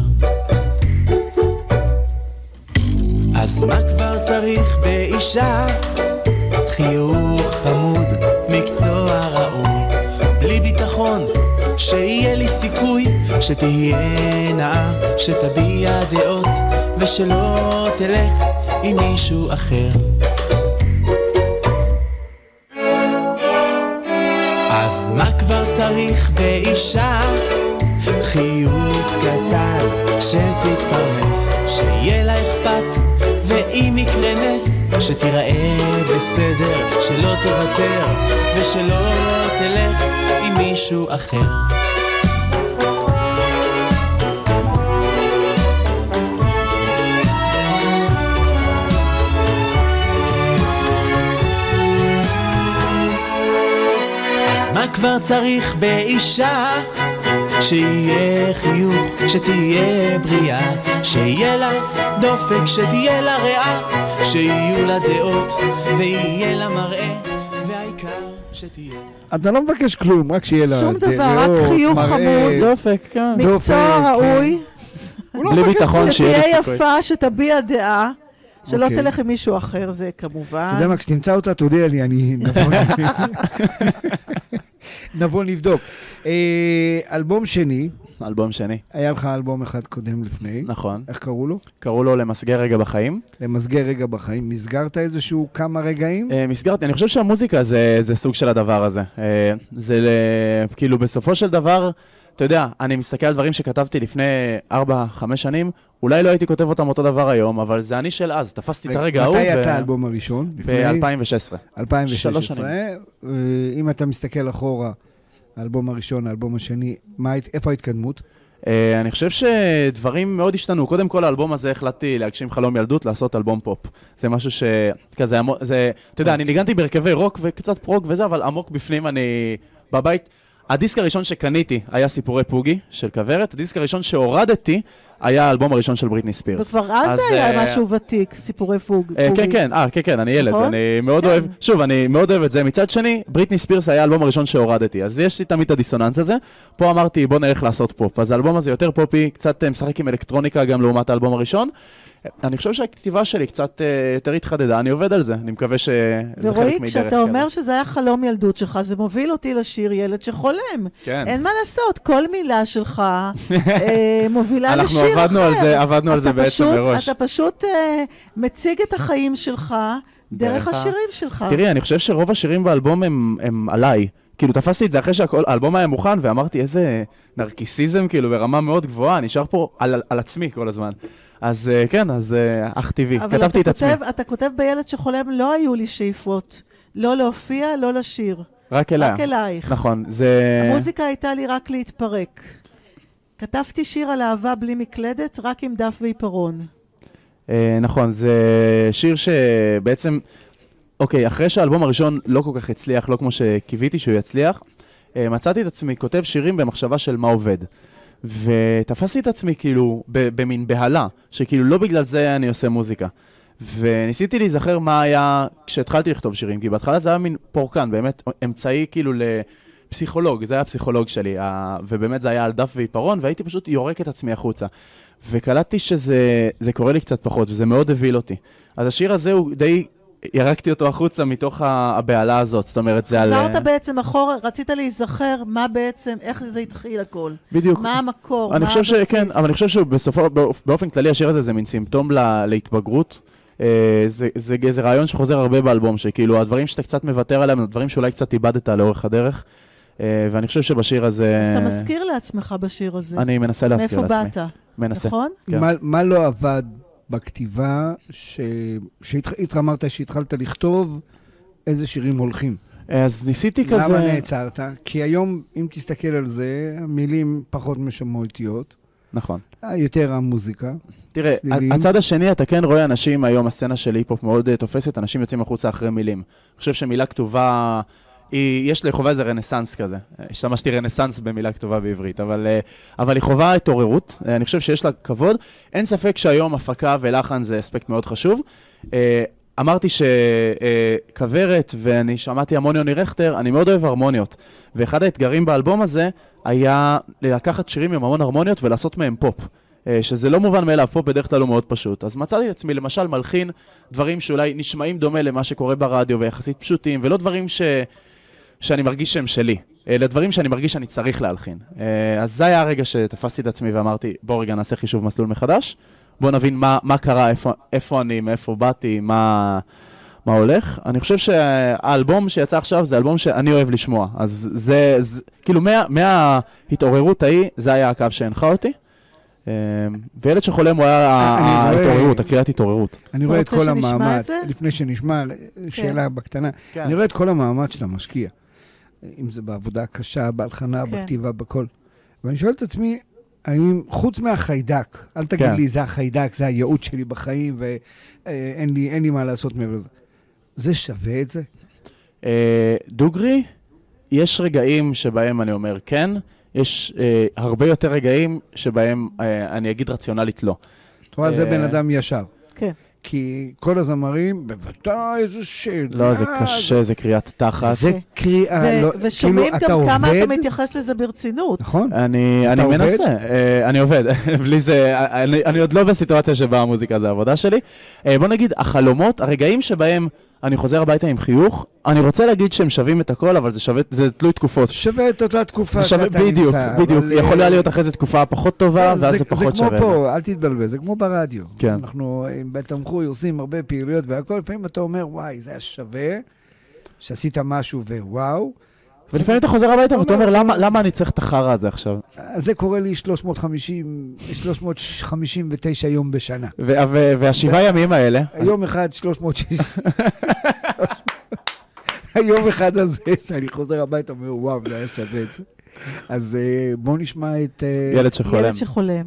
E: אז מה כבר צריך באישה? חיוך חמוד, מקצוע ראוי, בלי ביטחון, שיהיה לי סיכוי, שתהיה נאה, שתביע דעות, ושלא תלך עם מישהו אחר. אז מה כבר צריך באישה? חיוך קטן, שתתפרנס, שיהיה לה אכפת, ואם יקרה נס, שתיראה בסדר, שלא תוותר, ושלא תלך עם מישהו אחר. אז מה כבר צריך באישה? שיהיה חיוך, שתהיה בריאה, שיהיה לה דופק, שתהיה לה ריאה, שיהיו לה דעות, ויהיה לה מראה, והעיקר שתהיה.
B: אתה לא מבקש כלום, רק שיהיה לה
C: שום
B: דעות,
C: דבר, רק חיוך
B: מראה.
C: חמוד.
D: דופק, כן.
B: דופק,
C: מקצוע ראוי,
D: בלי ביטחון שיהיה
C: שתהיה
D: לי סיכוי.
C: יפה, שתביע דעה, שלא
B: אוקיי.
C: תלך עם מישהו אחר, זה כמובן.
B: אתה יודע מה, כשתמצא אותה, תודיע לי, אני נבוא נבוא נבדוק. אה, אלבום שני,
D: אלבום שני.
B: היה לך אלבום אחד קודם לפני.
D: נכון.
B: איך קראו לו?
D: קראו לו למסגר רגע בחיים.
B: למסגר רגע בחיים. מסגרת איזשהו כמה רגעים?
D: אה, מסגרתי, אני חושב שהמוזיקה זה, זה סוג של הדבר הזה. אה, זה ל- כאילו בסופו של דבר, אתה יודע, אני מסתכל על דברים שכתבתי לפני ארבע, חמש שנים, אולי לא הייתי כותב אותם אותו דבר היום, אבל זה אני של אז, תפסתי את הרגע ההוא.
B: מתי יצא האלבום הראשון?
D: ב-אלפיים ושש עשרה.
B: אלפיים ושש עשרה.
D: שלוש שנים.
B: אה, אם אתה מסתכל אחורה, האלבום הראשון, האלבום השני, מה, איפה ההתקדמות?
D: Uh, אני חושב שדברים מאוד השתנו. קודם כל, האלבום הזה החלטתי להגשים חלום ילדות, לעשות אלבום פופ. זה משהו שכזה, זה, אתה יודע, אני ניגנתי בהרכבי רוק וקצת פרוג וזה, אבל עמוק בפנים אני בבית. הדיסק הראשון שקניתי היה סיפורי פוגי של כברת, הדיסק הראשון שהורדתי היה האלבום הראשון של בריטני ספירס.
C: וכבר אז זה היה משהו ותיק, סיפורי פוג.
D: אה, כן, כן, אה, כן, כן, אני ילד,
C: נכון?
D: אני מאוד אוהב, שוב, אני מאוד אוהב את זה. מצד שני, בריטני ספירס היה האלבום הראשון שהורדתי, אז יש לי תמיד את הדיסוננס הזה. פה אמרתי, בוא נלך לעשות פופ. אז האלבום הזה יותר פופי, קצת משחק עם אלקטרוניקה גם לעומת האלבום הראשון. אני חושב שהכתיבה שלי קצת יותר התחדדה, אני עובד על זה, אני מקווה שזה חלק מדרך.
C: ורועי, כשאתה אומר שזה היה חלום ילדות שלך, זה מוביל אותי לשיר ילד שחולם.
D: כן.
C: אין מה לעשות, כל מילה שלך אה, מובילה לשיר אחר.
D: אנחנו עבדנו על זה, עבדנו על זה
C: אתה
D: בעצם
C: פשוט-
D: מראש.
C: אתה פשוט אה, מציג את החיים שלך דרך
D: דרך ה-
C: השירים שלך.
D: תראי, אני חושב שרוב השירים באלבום הם, הם עליי. כאילו, תפסתי את זה אחרי שהאלבום היה מוכן, ואמרתי, איזה נרקיסיזם, כאילו, ברמה מאוד גבוהה, נשאר פה על, על עצמי כל הזמן. אז uh, כן, אז uh, אך טבעי, כתבתי את עצמי.
C: אבל אתה כותב בילד שחולם, לא היו לי שאיפות. לא להופיע, לא לשיר.
D: רק אליה.
C: רק אלייך.
D: נכון, זה...
C: המוזיקה הייתה לי רק להתפרק. כתבתי שיר על אהבה בלי מקלדת, רק עם דף ועיפרון.
D: Uh, נכון, זה שיר שבעצם... אוקיי, אחרי שהאלבום הראשון לא כל כך הצליח, לא כמו שקיוויתי שהוא יצליח, uh, מצאתי את עצמי כותב שירים במחשבה של מה עובד. ותפסתי את עצמי כאילו במין בהלה, שכאילו לא בגלל זה אני עושה מוזיקה. וניסיתי להיזכר מה היה כשהתחלתי לכתוב שירים, כי בהתחלה זה היה מין פורקן, באמת אמצעי כאילו לפסיכולוג, זה היה הפסיכולוג שלי, ובאמת זה היה על דף ועיפרון, והייתי פשוט יורק את עצמי החוצה. וקלטתי שזה זה קורה לי קצת פחות, וזה מאוד הביל אותי. אז השיר הזה הוא די ירקתי אותו החוצה מתוך הבעלה הזאת, זאת אומרת, זה על...
C: חזרת בעצם אחורה, רצית להיזכר מה בעצם, איך זה התחיל הכל.
D: בדיוק.
C: מה המקור,
D: אני
C: מה
D: חושב שכן, אבל אני חושב שבסופו, באופן כללי, השיר הזה זה מין סימפטום להתבגרות. זה, זה, זה רעיון שחוזר הרבה באלבום, שכאילו הדברים שאתה קצת מוותר עליהם, הדברים שאולי קצת איבדת לאורך הדרך, ואני חושב שבשיר הזה...
C: אז אתה מזכיר לעצמך בשיר הזה.
D: אני מנסה להזכיר לעצמי.
C: מאיפה באת?
D: מנסה.
C: נכון?
D: כן.
B: מה, מה לא עבד בכתיבה, ש... שהתרמרת שהתחלת לכתוב, איזה שירים הולכים?
D: אז ניסיתי כזה...
B: למה נעצרת? כי היום, אם תסתכל על זה, המילים פחות משמעותיות.
D: נכון.
B: יותר המוזיקה.
D: תראה,
B: סלילים.
D: הצד השני, אתה כן רואה אנשים היום, הסצנה של היפ-הופ מאוד uh, תופסת, אנשים יוצאים החוצה אחרי מילים. אני חושב שמילה כתובה, היא, יש לחובה איזה רנסנס כזה. השתמשתי רנסנס במילה כתובה בעברית, אבל, uh, אבל היא חובה התעוררות. Uh, אני חושב שיש לה כבוד. אין ספק שהיום הפקה ולחן זה אספקט מאוד חשוב. Uh, אמרתי שכברת, uh, ואני שמעתי המון יוני רכטר, אני מאוד אוהב הרמוניות. ואחד האתגרים באלבום הזה היה לקחת שירים עם המון הרמוניות ולעשות מהם פופ. שזה לא מובן מאליו, פופ בדרך כלל הוא מאוד פשוט. אז מצאתי את עצמי למשל מלחין דברים שאולי נשמעים דומה למה שקורה ברדיו ויחסית פשוטים, ולא דברים ש... שאני מרגיש שהם שלי, אלא דברים שאני מרגיש שאני צריך להלחין. אז זה היה הרגע שתפסתי את עצמי ואמרתי, בוא רגע נעשה חישוב מסלול מחדש, בוא נבין מה, מה קרה, איפה, איפה אני, מאיפה באתי, מה... מה הולך. אני חושב שהאלבום שיצא עכשיו זה אלבום שאני אוהב לשמוע. אז זה, זה כאילו, מה, מההתעוררות ההיא, זה היה הקו שהנחה אותי. וילד שחולם הוא היה ההתעוררות, הקריאת התעוררות.
B: אני רואה את כל המאמץ, לפני שנשמע, שאלה בקטנה, אני רואה את כל המאמץ שאתה משקיע. אם זה בעבודה הקשה, בהלחנה, בכתיבה, בכל. ואני שואל את עצמי, האם חוץ מהחיידק, אל תגיד לי, זה החיידק, זה הייעוד שלי בחיים, ואין לי, אין לי מה לעשות מעבר לזה. זה שווה את זה?
D: דוגרי, יש רגעים שבהם אני אומר כן, יש הרבה יותר רגעים שבהם אני אגיד רציונלית לא.
B: זאת אומרת, זה בן אדם ישר.
C: כן.
B: כי כל הזמרים, בוודאי, איזו שאלה.
D: לא, זה קשה, זה קריאת תחת.
B: זה קריאה, לא,
C: ושומעים גם כמה אתה מתייחס לזה ברצינות.
B: נכון.
D: אני מנסה, אני עובד. בלי זה, אני עוד לא בסיטואציה שבה המוזיקה זה העבודה שלי. בוא נגיד, החלומות, הרגעים שבהם אני חוזר הביתה עם חיוך, אני רוצה להגיד שהם שווים את הכל, אבל זה שווה, זה תלוי תקופות.
B: שווה את אותה תקופה שאתה נמצא.
D: בדיוק, בדיוק. יכולה להיות אחרי זה תקופה פחות טובה, ואז זה פחות שווה.
B: זה כמו פה, אל תתבלבל, זה כמו ברדיו.
D: כן.
B: אנחנו בתמחוי עושים הרבה פעילויות, והכל פעמים אתה אומר, וואי, זה היה שווה, שעשית משהו ווואו.
D: ולפעמים אתה חוזר הביתה ואתה אומר, למה אני צריך את החרא הזה עכשיו?
B: זה קורה לי שלוש מאות חמישים ותשע יום בשנה.
D: והשבעה ימים האלה?
B: יום אחד שלוש מאות שישים. היום אחד הזה שאני חוזר הביתה ואומר, וואו, זה היה שווה את זה. אז בואו נשמע את...
D: ילד שחולם.
C: ילד שחולם.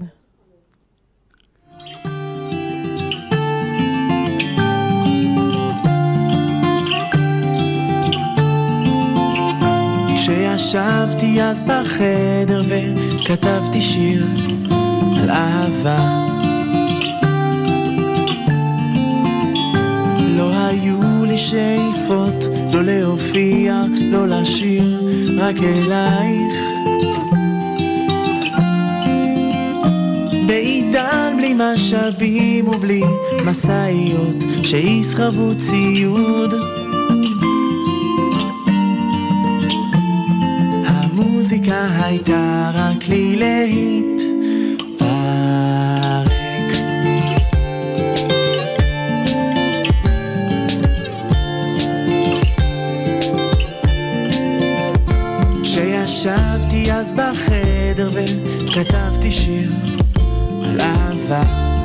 E: כשישבתי אז בחדר וכתבתי שיר על אהבה, לא היו לי שאיפות, לא להופיע, לא לשיר, רק אלייך. בעידן בלי משאבים ובלי מסעיות שיסחבו ציוד, המוזיקה הייתה רק לי להיט פרק. כשישבתי אז בחדר וכתבתי שיר על אהבה,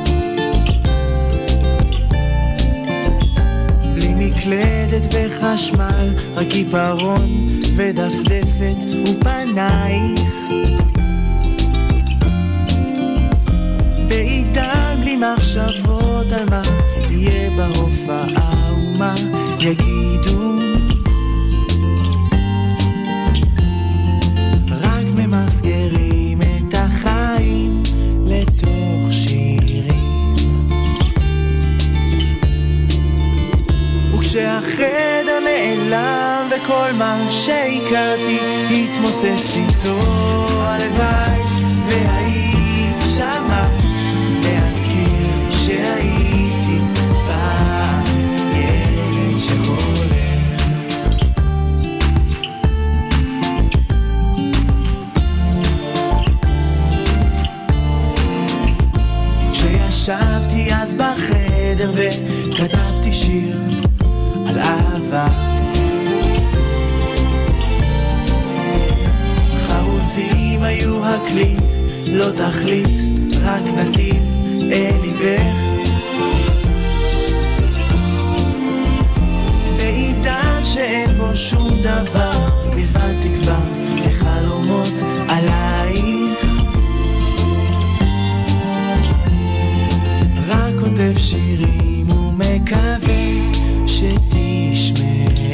E: בלי מקלדת וחשמל, רק עיפרון ודפדפת ופנייך, בעידן בלי מחשבות על מה יהיה בהופעה ומה יגידו, רק ממסגרים את החיים לתוך שירים, וכשהחדר נעלם וכל מה שהכרתי התמוסס איתו, הלוואי והיית שמה להזכיר לי שהייתי פעם ילד. לא תחליט, רק נתיב אל ליבך. בעידן שאין בו שום דבר מלבד תקווה וחלומות עלייך, רק כותב שירים ומקווה שתשמעי.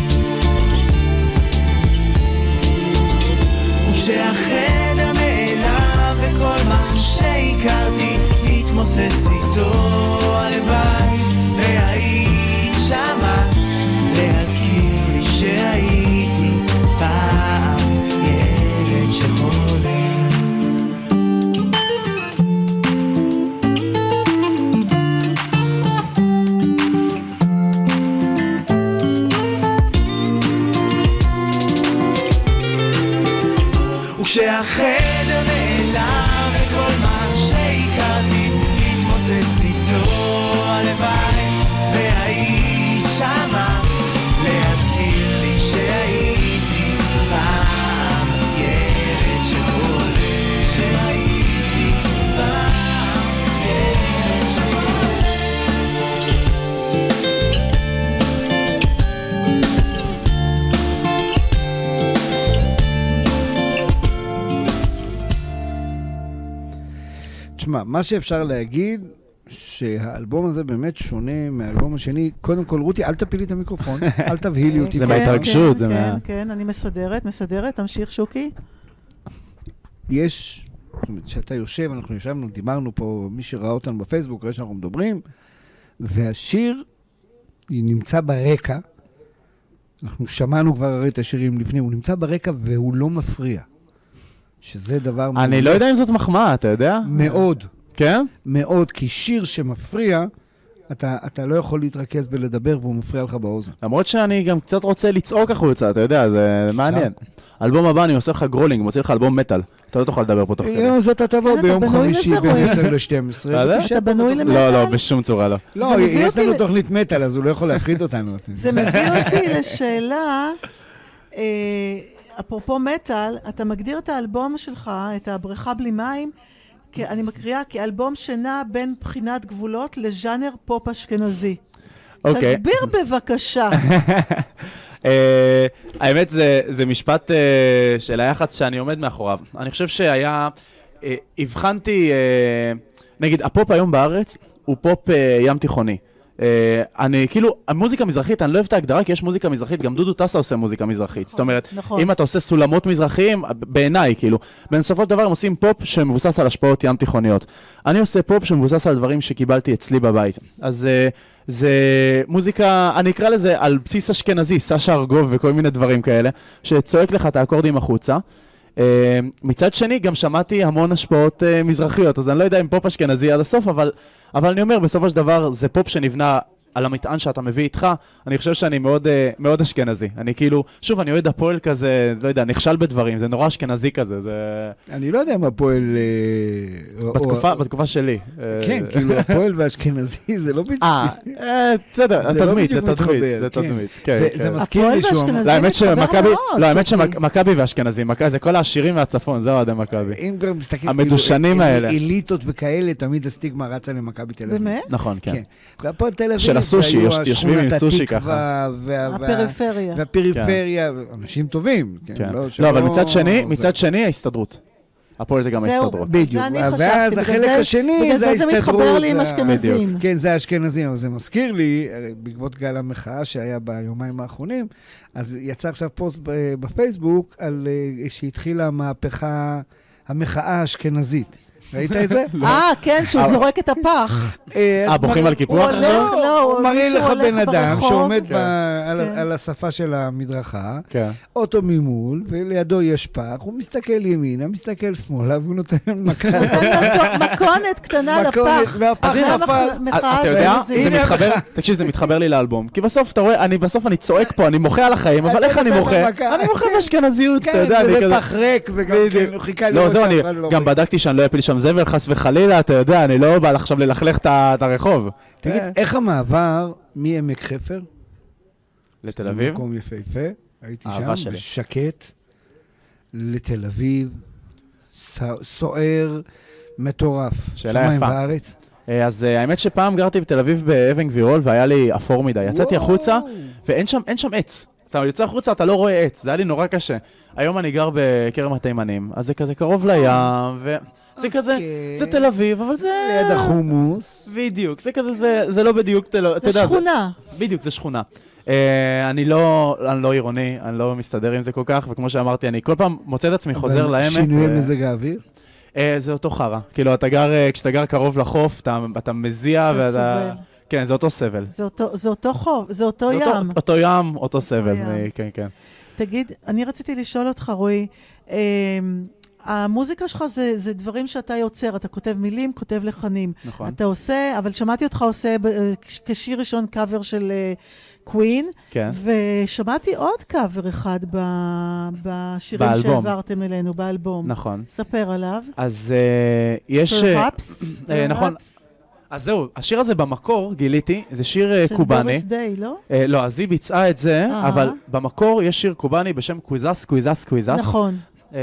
E: וכשהחדר נעלם וכל מה שהכרתי התמוסס איתו, הלוואי והיית שמעת להזכיר לי שהייתי פעם ילד שחולה. וכשהחדר נעלם וכל מה שהכרתי התמוסס איתו, הלוואי והיית שמעת להזכיר לי שהייתי פעם ילד שחולה, שהייתי פעם ילד שחולה.
B: תשמע, מה שאפשר להגיד, שהאלבום הזה באמת שונה מהאלבום השני. קודם כל, רותי, אל תפילי את המיקרופון, אל תבהילי אותי.
D: זה מההתרגשות, זה
C: כן,
D: מה...
C: כן, אני מסדרת, מסדרת, תמשיך שוקי.
B: יש, זאת אומרת, שאתה יושב, אנחנו ישבנו, דיברנו פה, מי שראה אותנו בפייסבוק, ראה שאנחנו מדברים, והשיר נמצא ברקע, אנחנו שמענו כבר הרי את השירים לפני, הוא נמצא ברקע והוא לא מפריע. שזה דבר...
D: אני לא יודע אם זאת מחמאה, אתה יודע?
B: מאוד.
D: כן?
B: מאוד, כי שיר שמפריע, אתה, אתה לא יכול להתרכז בלדבר והוא מפריע לך באוזן.
D: למרות שאני גם קצת רוצה לצעוק החוצה, אתה יודע, זה מעניין. אלבום הבא, אני עושה לך גרולינג, מוציא לך אלבום מטל. אתה לא תוכל לדבר פה תוך כדי.
B: אז אתה תבוא ביום חמישי בין עשר ל-שתים עשרה.
C: אתה בנוי למטל?
D: לא, לא, בשום צורה לא.
B: לא, יש לנו תוכנית מטל, אז הוא לא יכול להפחיד אותנו.
C: זה מביא אותי לשאלה, אפרופו מטל, אתה מגדיר את האלבום שלך, את הבריכה בלי מים, אני מקריאה כאלבום שנע בין בחינת גבולות לז'אנר פופ אשכנזי. תסביר בבקשה.
D: האמת, זה משפט של היחץ שאני עומד מאחוריו. אני חושב שהיה, הבחנתי, נגיד, הפופ היום בארץ הוא פופ ים תיכוני. אני כאילו, המוזיקה מזרחית, אני לא אוהב את ההגדרה, כי יש מוזיקה מזרחית, גם דודו טסה עושה מוזיקה מזרחית. זאת אומרת, אם אתה עושה סולמות מזרחיים, בעיניי, כאילו, בסופו של דבר הם עושים פופ שמבוסס על השפעות ים תיכוניות. אני עושה פופ שמבוסס על דברים שקיבלתי אצלי בבית. אז זה מוזיקה, אני אקרא לזה על בסיס אשכנזי, סשה ארגוב וכל מיני דברים כאלה, שצועק לך את האקורדים החוצה. מצד שני, גם שמעתי המון השפעות מזרחיות, אז אני לא יודע אם פופ אשכנזי עד הסוף, אבל, אבל אני אומר, בסופו של דבר, זה פופ שנבנה על המטען שאתה מביא איתך. אני חושב שאני מאוד, מאוד אשכנזי. אני כאילו, שוב, אני אוהד הפועל כזה, לא יודע, נכשל בדברים, זה נורא אשכנזי כזה. זה...
B: אני לא יודע מה הפועל...
D: בתקופה, או... בתקופה שלי.
B: כן, כאילו, הפועל והאשכנזי, זה לא בדיוק...
D: אה, בסדר, תדמית, זה תדמית, זה תדמית.
B: זה מזכיר לי שהוא...
D: האמת שמכבי ואשכנזי, זה כל העשירים מהצפון, זה אוהדי מכבי.
B: אם כבר מסתכל,
D: המדושנים האלה.
B: אליטות וכאלה, תמיד הסטיגמה רצה למכבי תל אביב.
C: באמת?
D: נכון, כן.
B: והפועל תל אביב,
D: של הסושי, יושבים עם סושי ככה.
C: הפריפריה.
B: והפריפריה, אנשים טובים.
D: לא, אבל מצד שני, מצד שני, ההסתדרות. הפועל זה גם ההסתדרות.
B: בדיוק. ואז החלק השני זה ההסתדרות.
C: בגלל זה מתחבר לי עם אשכנזים.
B: כן, זה האשכנזים, אבל זה מזכיר לי, בעקבות גל המחאה שהיה ביומיים האחרונים, אז יצא עכשיו פוסט בפייסבוק על שהתחילה המהפכה, המחאה האשכנזית. ראית את זה?
C: אה, כן, שהוא זורק את הפח.
D: אה, בוכים על קיפוח?
C: לא,
B: הוא מראה לך בן אדם שעומד על השפה של המדרכה, אוטו ממול, ולידו יש פח, הוא מסתכל ימינה, מסתכל שמאלה, והוא נותן מכה.
C: מקונת קטנה לפח.
B: והפח נפל.
D: אתה יודע, זה מתחבר, תקשיב, זה מתחבר לי לאלבום. כי בסוף, אתה רואה, אני בסוף אני צועק פה, אני מוחה על החיים, אבל איך אני מוחה? אני מוחה באשכנזיות, אתה יודע.
B: כן, זה פח ריק, וגם הוא חיכה לראות
D: שאף אחד לא... גם בדקתי שאני לא אפיל שם זבל, חס וחלילה, אתה יודע, אני לא בא עכשיו ללכלך את הרחוב.
B: תגיד, איך המעבר מעמק חפר?
D: לתל אביב?
B: מקום יפהפה, הייתי שם, שקט, לתל אביב, סוער, מטורף.
D: שאלה יפה.
B: בארץ.
D: אז האמת שפעם גרתי בתל אביב באבן גבירול, והיה לי אפור מדי. יצאתי החוצה, ואין שם, אין שם עץ. אתה יוצא החוצה, אתה לא רואה עץ. זה היה לי נורא קשה. היום אני גר בכרם התימנים, אז זה כזה קרוב לים, ו... זה כזה, זה תל אביב, אבל זה...
B: ליד החומוס.
D: בדיוק, זה כזה, זה לא בדיוק תל אביב.
C: זה שכונה.
D: בדיוק, זה שכונה. אני לא, אני לא עירוני, אני לא מסתדר עם זה כל כך, וכמו שאמרתי, אני כל פעם מוצא את עצמי חוזר לעמק.
B: שינוי מזג האוויר?
D: זה אותו חרה. כאילו, אתה גר, כשאתה גר קרוב לחוף, אתה מזיע ואתה... כן, זה אותו סבל.
C: זה אותו חוף, זה אותו ים.
D: אותו ים, אותו סבל, כן, כן.
C: תגיד, אני רציתי לשאול אותך, רועי, המוזיקה שלך זה, זה דברים שאתה יוצר, אתה כותב מילים, כותב לחנים. נכון. אתה עושה, אבל שמעתי אותך עושה כשיר ראשון קאבר של קווין, כן. ושמעתי עוד קאבר אחד ב, בשירים באלבום. שהעברתם אלינו, באלבום.
D: נכון.
C: ספר עליו.
D: אז uh, יש...
C: Perhaps?
D: Uh, נכון. אז זהו, השיר הזה במקור, גיליתי, זה שיר
C: של
D: קובני.
C: דוריס דיי, לא?
D: Uh, לא, אז היא ביצעה את זה, uh-huh. אבל במקור יש שיר קובני בשם קוויזס, קוויזס, קוויזס.
C: נכון.
D: Uh,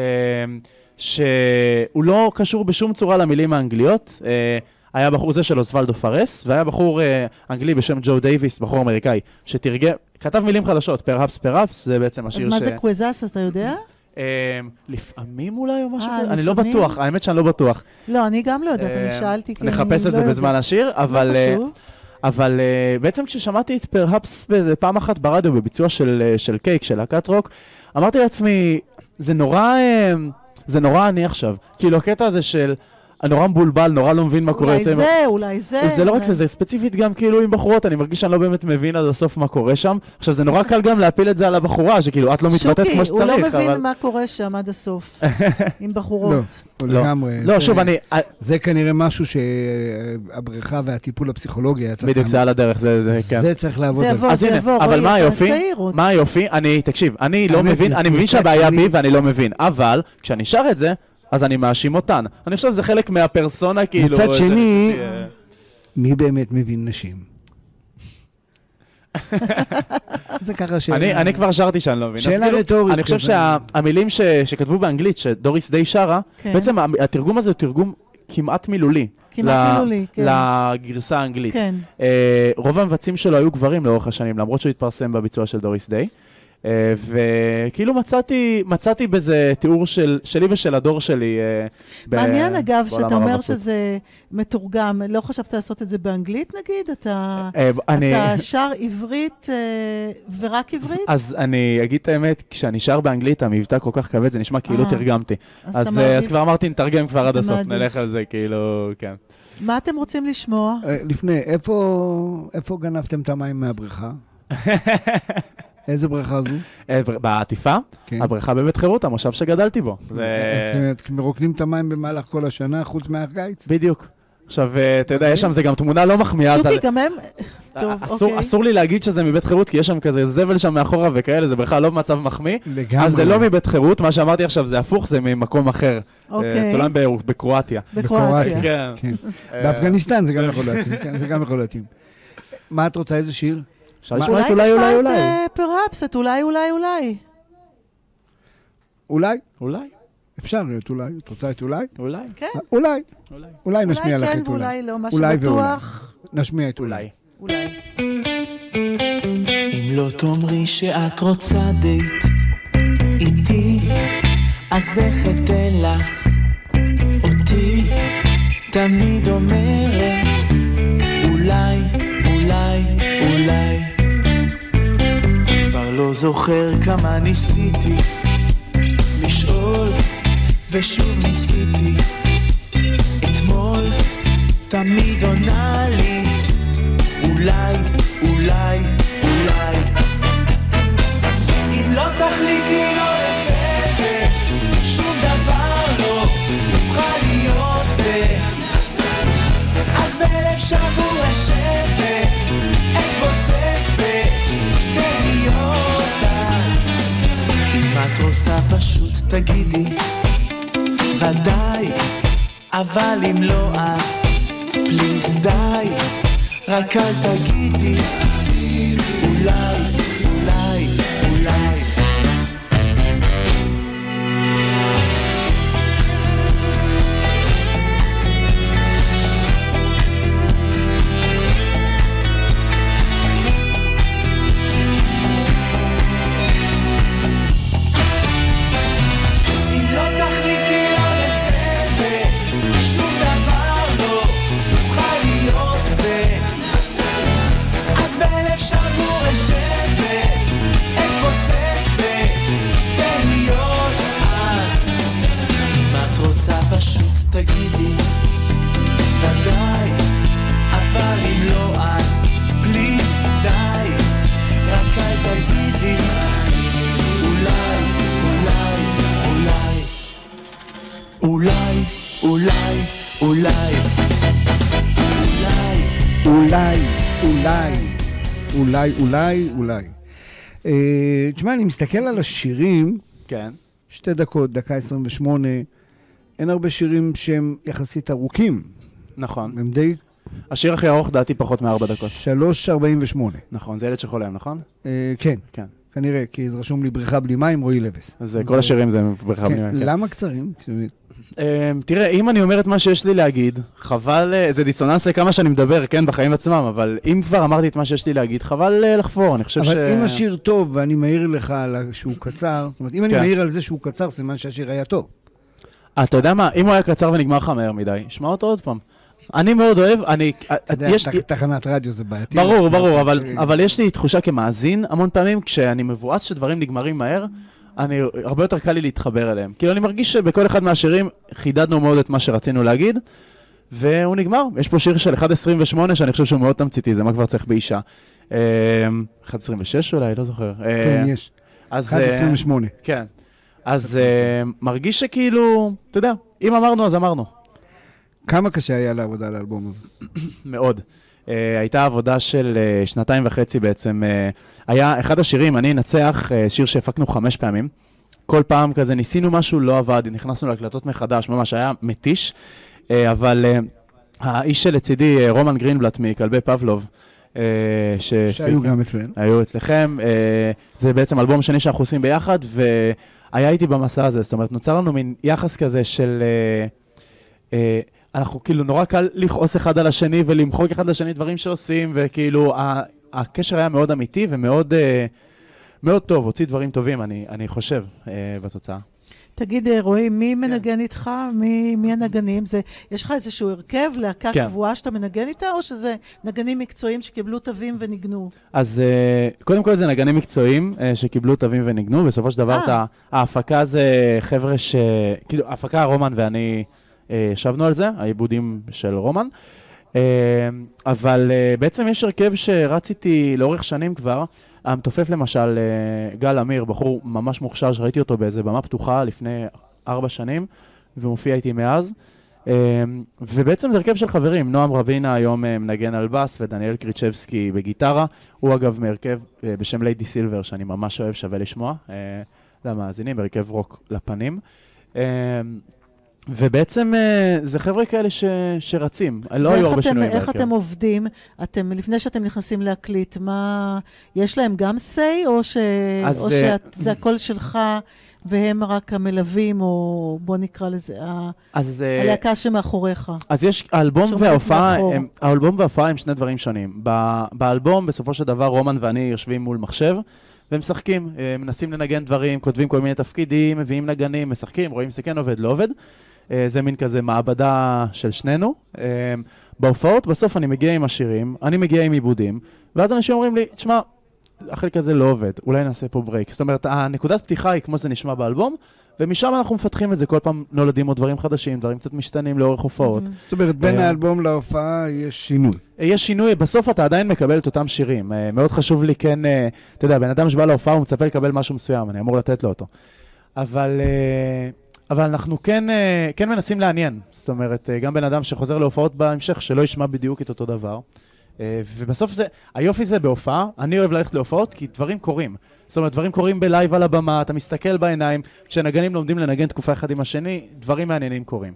D: שהוא לא קשור בשום צורה למילים האנגליות. Uh, היה בחור זה של אוסוולדו פרס, והיה בחור uh, אנגלי בשם ג'ו דייביס, בחור אמריקאי, שתרגם, כתב מילים חדשות, Perhaps, Perhaps, זה בעצם השיר ש...
C: אז מה זה קוויזס, אתה יודע?
D: לפעמים אולי או משהו כזה? אני לא בטוח, האמת שאני לא בטוח.
C: לא, אני גם לא יודעת, אני שאלתי.
D: נחפש את זה בזמן השיר, אבל... אבל בעצם כששמעתי את Perhaps פעם אחת ברדיו בביצוע של קייק, של להקת רוק, אמרתי לעצמי, זה נורא... זה נורא אני עכשיו. כאילו הקטע הזה של... נורא מבולבל, נורא לא מבין מה קורה.
C: אולי זה, אולי זה.
D: זה לא רק זה, זה ספציפית גם כאילו עם בחורות, אני מרגיש שאני לא באמת מבין עד הסוף מה קורה שם. עכשיו, זה נורא קל גם להפיל את זה על הבחורה, שכאילו את לא מתבטאת כמו שצריך.
C: שוקי, הוא לא מבין מה קורה שם עד הסוף, עם בחורות.
B: לא, לגמרי.
D: לא, שוב, אני...
B: זה כנראה משהו שהבריחה והטיפול הפסיכולוגי היה צריך...
D: בדיוק, זה על הדרך, זה כן.
B: זה צריך לעבוד.
C: זה יבוא, זה יבוא,
D: אבל מה היופי? מה היופי? אני, תקשיב, אני לא מבין, אני מבין שהבעיה בי ואני לא מבין, אבל כשאני שר את זה, אז אני מאשים אותן. אני חושב שזה חלק מהפרסונה, כאילו...
B: מצד שני, מי באמת מבין נשים? זה ככה שאלה...
D: אני כבר שרתי שאני לא מבין.
B: שאלה רטורית.
D: אני חושב שהמילים שכתבו באנגלית, שדוריס די שרה, בעצם התרגום הזה הוא תרגום כמעט מילולי.
C: כמעט מילולי, כן.
D: לגרסה האנגלית.
C: כן.
D: רוב המבצעים שלו היו גברים לאורך השנים, למרות שהוא התפרסם בביצוע של דוריס די. וכאילו מצאתי, מצאתי בזה תיאור של, שלי ושל הדור שלי.
C: מעניין אגב, שאתה אומר שזה מתורגם, לא חשבת לעשות את זה באנגלית נגיד? אתה, אני... אתה שר עברית ורק עברית?
D: אז אני אגיד את האמת, כשאני שר באנגלית, המבטא כל כך כבד, זה נשמע כאילו תרגמתי. אז, אז, אז כבר אמרתי, נתרגם כבר עד הסוף, נלך על זה כאילו, כן.
C: מה אתם רוצים לשמוע?
B: לפני, איפה, איפה גנבתם את המים מהבריכה? איזה בריכה זו?
D: בעטיפה, הבריכה בבית חירות, המושב שגדלתי בו.
B: מרוקנים את המים במהלך כל השנה, חוץ מהקיץ?
D: בדיוק. עכשיו, אתה יודע, יש שם, זה גם תמונה לא מחמיאה.
C: שוקי, גם הם...
D: אסור לי להגיד שזה מבית חירות, כי יש שם כזה זבל שם מאחורה וכאלה, זה בריכה לא במצב מחמיא.
B: לגמרי.
D: אז זה לא מבית חירות, מה שאמרתי עכשיו זה הפוך, זה ממקום אחר. צולם בקרואטיה.
C: בקרואטיה.
B: כן. באפגניסטן זה גם יכול להתאים. זה גם יכול להתאים. מה את רוצה, איזה שיר?
D: אפשר לשמוע את אולי, אולי, אולי.
C: פרהפס, את אולי, אולי, אולי.
B: אולי?
D: אולי.
B: אפשר את אולי. את רוצה את אולי?
D: אולי.
C: כן.
B: אולי. אולי נשמיע לך את אולי.
C: אולי כן ואולי לא, מה שבטוח.
B: נשמיע את אולי.
C: אולי.
E: אם לא תאמרי שאת רוצה דייט איתי, אז איך אתן לך אותי? תמיד אומרת אולי, אולי, אולי. כבר לא זוכר כמה ניסיתי לשאול ושוב ניסיתי. אתמול תמיד עונה לי אולי, אולי, אולי. אם לא תחליטי לא לצפת, שום דבר לא נוכל להיות ו... אז בלב שבור השפת אתבוסס בתהיות. אז אם את רוצה פשוט תגידי ודאי, אבל אם לא אז פליז די, רק אל תגידי אולי, אולי, אולי.
B: אולי, אולי, אולי. תשמע, אני מסתכל על השירים,
D: כן.
B: שתי דקות, דקה עשרים ושמונה, אין הרבה שירים שהם יחסית ארוכים.
D: נכון.
B: הם די...
D: השיר הכי ארוך דעתי פחות מארבע דקות.
B: שלוש ארבעים ושמונה.
D: נכון, זה ילד שחולם, נכון?
B: כן.
D: כן.
B: כנראה, כי זה רשום לי בריכה בלי מים, רועי לבס.
D: אז כל השירים זה בריכה בלי מים.
B: למה קצרים?
D: תראה, אם אני אומר את מה שיש לי להגיד, חבל, זה דיסוננס לכמה שאני מדבר, כן, בחיים עצמם, אבל אם כבר אמרתי את מה שיש לי להגיד, חבל לחפור, אני חושב ש...
B: אבל אם השיר טוב ואני מעיר לך שהוא קצר, זאת אומרת, אם אני מעיר על זה שהוא קצר, סימן שהשיר היה טוב.
D: אתה יודע מה, אם הוא היה קצר ונגמר לך מהר מדי, שמע אותו עוד פעם. אני מאוד אוהב, אני...
B: אתה יודע, תחנת רדיו זה בעייתי.
D: ברור, ברור, אבל יש לי תחושה כמאזין המון פעמים, כשאני מבואס שדברים נגמרים מהר, אני, הרבה יותר קל לי להתחבר אליהם. כאילו אני מרגיש שבכל אחד מהשירים חידדנו מאוד את מה שרצינו להגיד, והוא נגמר. יש פה שיר של אחת עשרים ושמונה שאני חושב שהוא מאוד תמציתי, זה מה כבר צריך באישה. אחת עשרים ושש אולי, לא זוכר.
B: כן, יש. אחת עשרים ושמונה.
D: כן. אז מרגיש שכאילו, אתה יודע, אם אמרנו אז אמרנו.
B: כמה קשה היה לעבודה על האלבום הזה?
D: מאוד. הייתה עבודה של שנתיים וחצי בעצם. היה אחד השירים, אני אנצח, שיר שהפקנו חמש פעמים. כל פעם כזה ניסינו משהו, לא עבד, נכנסנו להקלטות מחדש, ממש היה מתיש. אבל האיש שלצידי, רומן גרינבלט מכלבי פבלוב,
B: שהיו גם אצלנו.
D: היו אצלכם. זה בעצם אלבום שני שאנחנו עושים ביחד, והיה איתי במסע הזה. זאת אומרת, נוצר לנו מין יחס כזה של... אנחנו כאילו נורא קל לכעוס אחד על השני ולמחוק אחד לשני דברים שעושים, וכאילו הקשר היה מאוד אמיתי ומאוד מאוד טוב, הוציא דברים טובים, אני, אני חושב, בתוצאה.
C: תגיד, רועי, מי מנגן איתך? מי, מי הנגנים? זה, יש לך איזשהו הרכב, להקה
D: כן.
C: קבועה שאתה מנגן איתה, או שזה נגנים מקצועיים שקיבלו תווים וניגנו?
D: אז קודם כל זה נגנים מקצועיים שקיבלו תווים וניגנו, בסופו של דבר 아. ההפקה זה חבר'ה ש... כאילו, ההפקה רומן ואני... ישבנו על זה, העיבודים של רומן, אבל בעצם יש הרכב שרציתי לאורך שנים כבר, המתופף למשל גל אמיר, בחור ממש מוכשר, שראיתי אותו באיזה במה פתוחה לפני ארבע שנים, ומופיע איתי מאז, ובעצם זה הרכב של חברים, נועם רבינה היום מנגן על בס, ודניאל קריצ'בסקי בגיטרה, הוא אגב מהרכב בשם ליידי סילבר, שאני ממש אוהב, שווה לשמוע, למאזינים, הרכב רוק לפנים, ובעצם זה חבר'ה כאלה ש, שרצים, לא היו הרבה שינויים.
C: איך אתם עובדים? אתם, לפני שאתם נכנסים להקליט, מה, יש להם גם say, או, ש, או שזה הכל שלך, והם רק המלווים, או בוא נקרא לזה, אז, הלהקה שמאחוריך?
D: אז יש, האלבום וההופעה, הם, האלבום וההופעה הם שני דברים שונים. באלבום, בסופו של דבר, רומן ואני יושבים מול מחשב, והם משחקים, מנסים לנגן דברים, כותבים כל מיני תפקידים, מביאים נגנים, משחקים, רואים זה כן עובד, לא עובד. זה מין כזה מעבדה של שנינו. בהופעות, בסוף אני מגיע עם השירים, אני מגיע עם עיבודים, ואז אנשים אומרים לי, תשמע, החלק הזה לא עובד, אולי נעשה פה ברייק. זאת אומרת, הנקודת פתיחה היא כמו זה נשמע באלבום, ומשם אנחנו מפתחים את זה, כל פעם נולדים עוד דברים חדשים, דברים קצת משתנים לאורך הופעות.
B: זאת אומרת, בין האלבום להופעה יש שינוי.
D: יש שינוי, בסוף אתה עדיין מקבל את אותם שירים. מאוד חשוב לי, כן, אתה יודע, בן אדם שבא להופעה, הוא מצפה לקבל משהו מסוים, אני אמור לתת לו אותו. אבל, אבל אנחנו כן, כן מנסים לעניין. זאת אומרת, גם בן אדם שחוזר להופעות בהמשך, שלא ישמע בדיוק את אותו דבר. ובסוף זה, היופי זה בהופעה, אני אוהב ללכת להופעות, כי דברים קורים. זאת אומרת, דברים קורים בלייב על הבמה, אתה מסתכל בעיניים, כשנגנים לומדים לנגן תקופה אחד עם השני, דברים מעניינים קורים.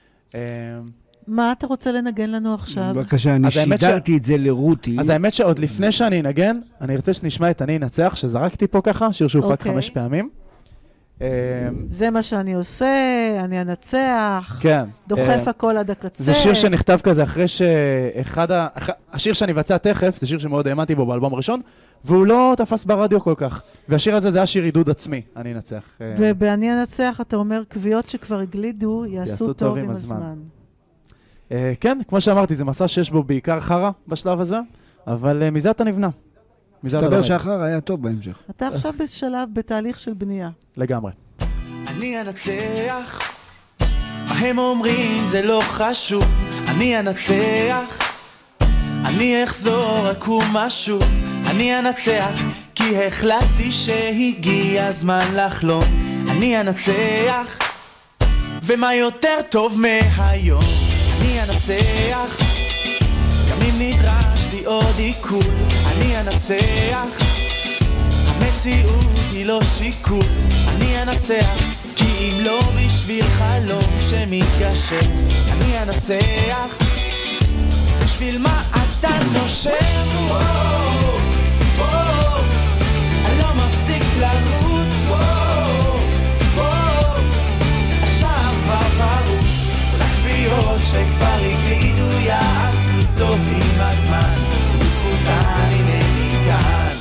C: מה אתה רוצה לנגן לנו עכשיו?
B: בבקשה, אני שידרתי את זה לרותי.
D: אז האמת שעוד לפני שאני אנגן, אני ארצה שנשמע את אני אנצח, שזרקתי פה ככה, שיר שהופק חמש פעמים.
C: זה מה שאני עושה, אני אנצח,
D: כן.
C: דוחף הכל עד הקצה.
D: זה שיר שנכתב כזה אחרי שאחד ה... השיר שאני אבצע תכף, זה שיר שמאוד האמנתי בו באלבום הראשון, והוא לא תפס ברדיו כל כך. והשיר הזה זה היה שיר עידוד עצמי, אני אנצח.
C: ובאני אנצח אתה אומר, קביעות שכבר הגלידו, יעשו טוב עם הזמן.
D: כן, כמו שאמרתי, זה מסע שיש בו בעיקר חרה בשלב הזה, אבל מזה אתה נבנה.
B: מסתבר שהחרה היה טוב בהמשך.
C: אתה עכשיו בשלב, בתהליך של בנייה.
D: לגמרי.
E: אני אנצח, מה הם אומרים זה לא חשוב, אני אנצח, אני אחזור עקום משהו, אני אנצח, כי החלטתי שהגיע הזמן לחלום, אני אנצח, ומה יותר טוב מהיום, אני אנצח, ימים נדרש לי עוד עיכול, אני אנצח, המציאות היא לא שיקול, אני אנצח, כי אם לא בשביל חלום שמתגשם, אני אנצח, בשביל מה אתה נושם? וואו, וואו, אני לא מפסיק לרוץ, וואו, וואו, השער כבר פרוץ, כל הכפיות שכבר הגלידו יעשו טוב עם הזמן, ובזכותה הנני כאן.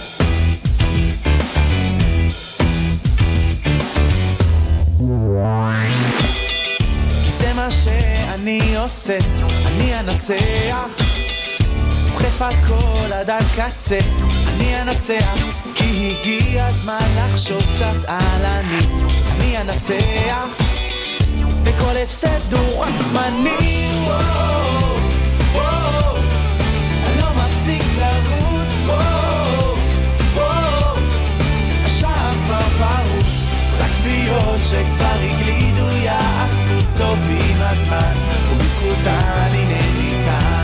E: כי זה מה שאני עושה, אני אנצח, אוכף הכל עד הקצה, אני אנצח, כי הגיע הזמן לחשוב קצת על אני, אני אנצח, וכל הפסד הוא רק זמני, וואו, וואו, אני לא מפסיק לרוץ, וואו, וואו, השער כבר פרוץ, הכפיות שכבר הגלידו יעשו טוב עם הזמן, ובזכותה אני נהני כאן.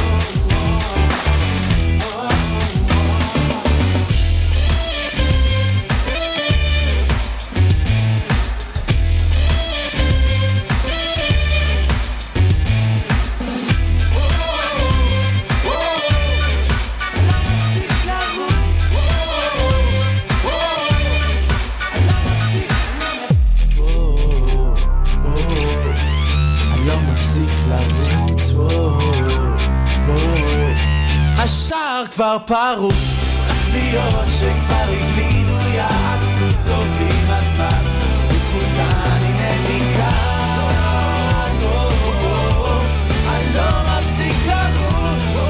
E: השער כבר פרוץ, הכפיות שכבר הגלידו יעשו טוב עם הזמן, בזכותה אני נהני כאן, אני לא מפסיק לרוץ,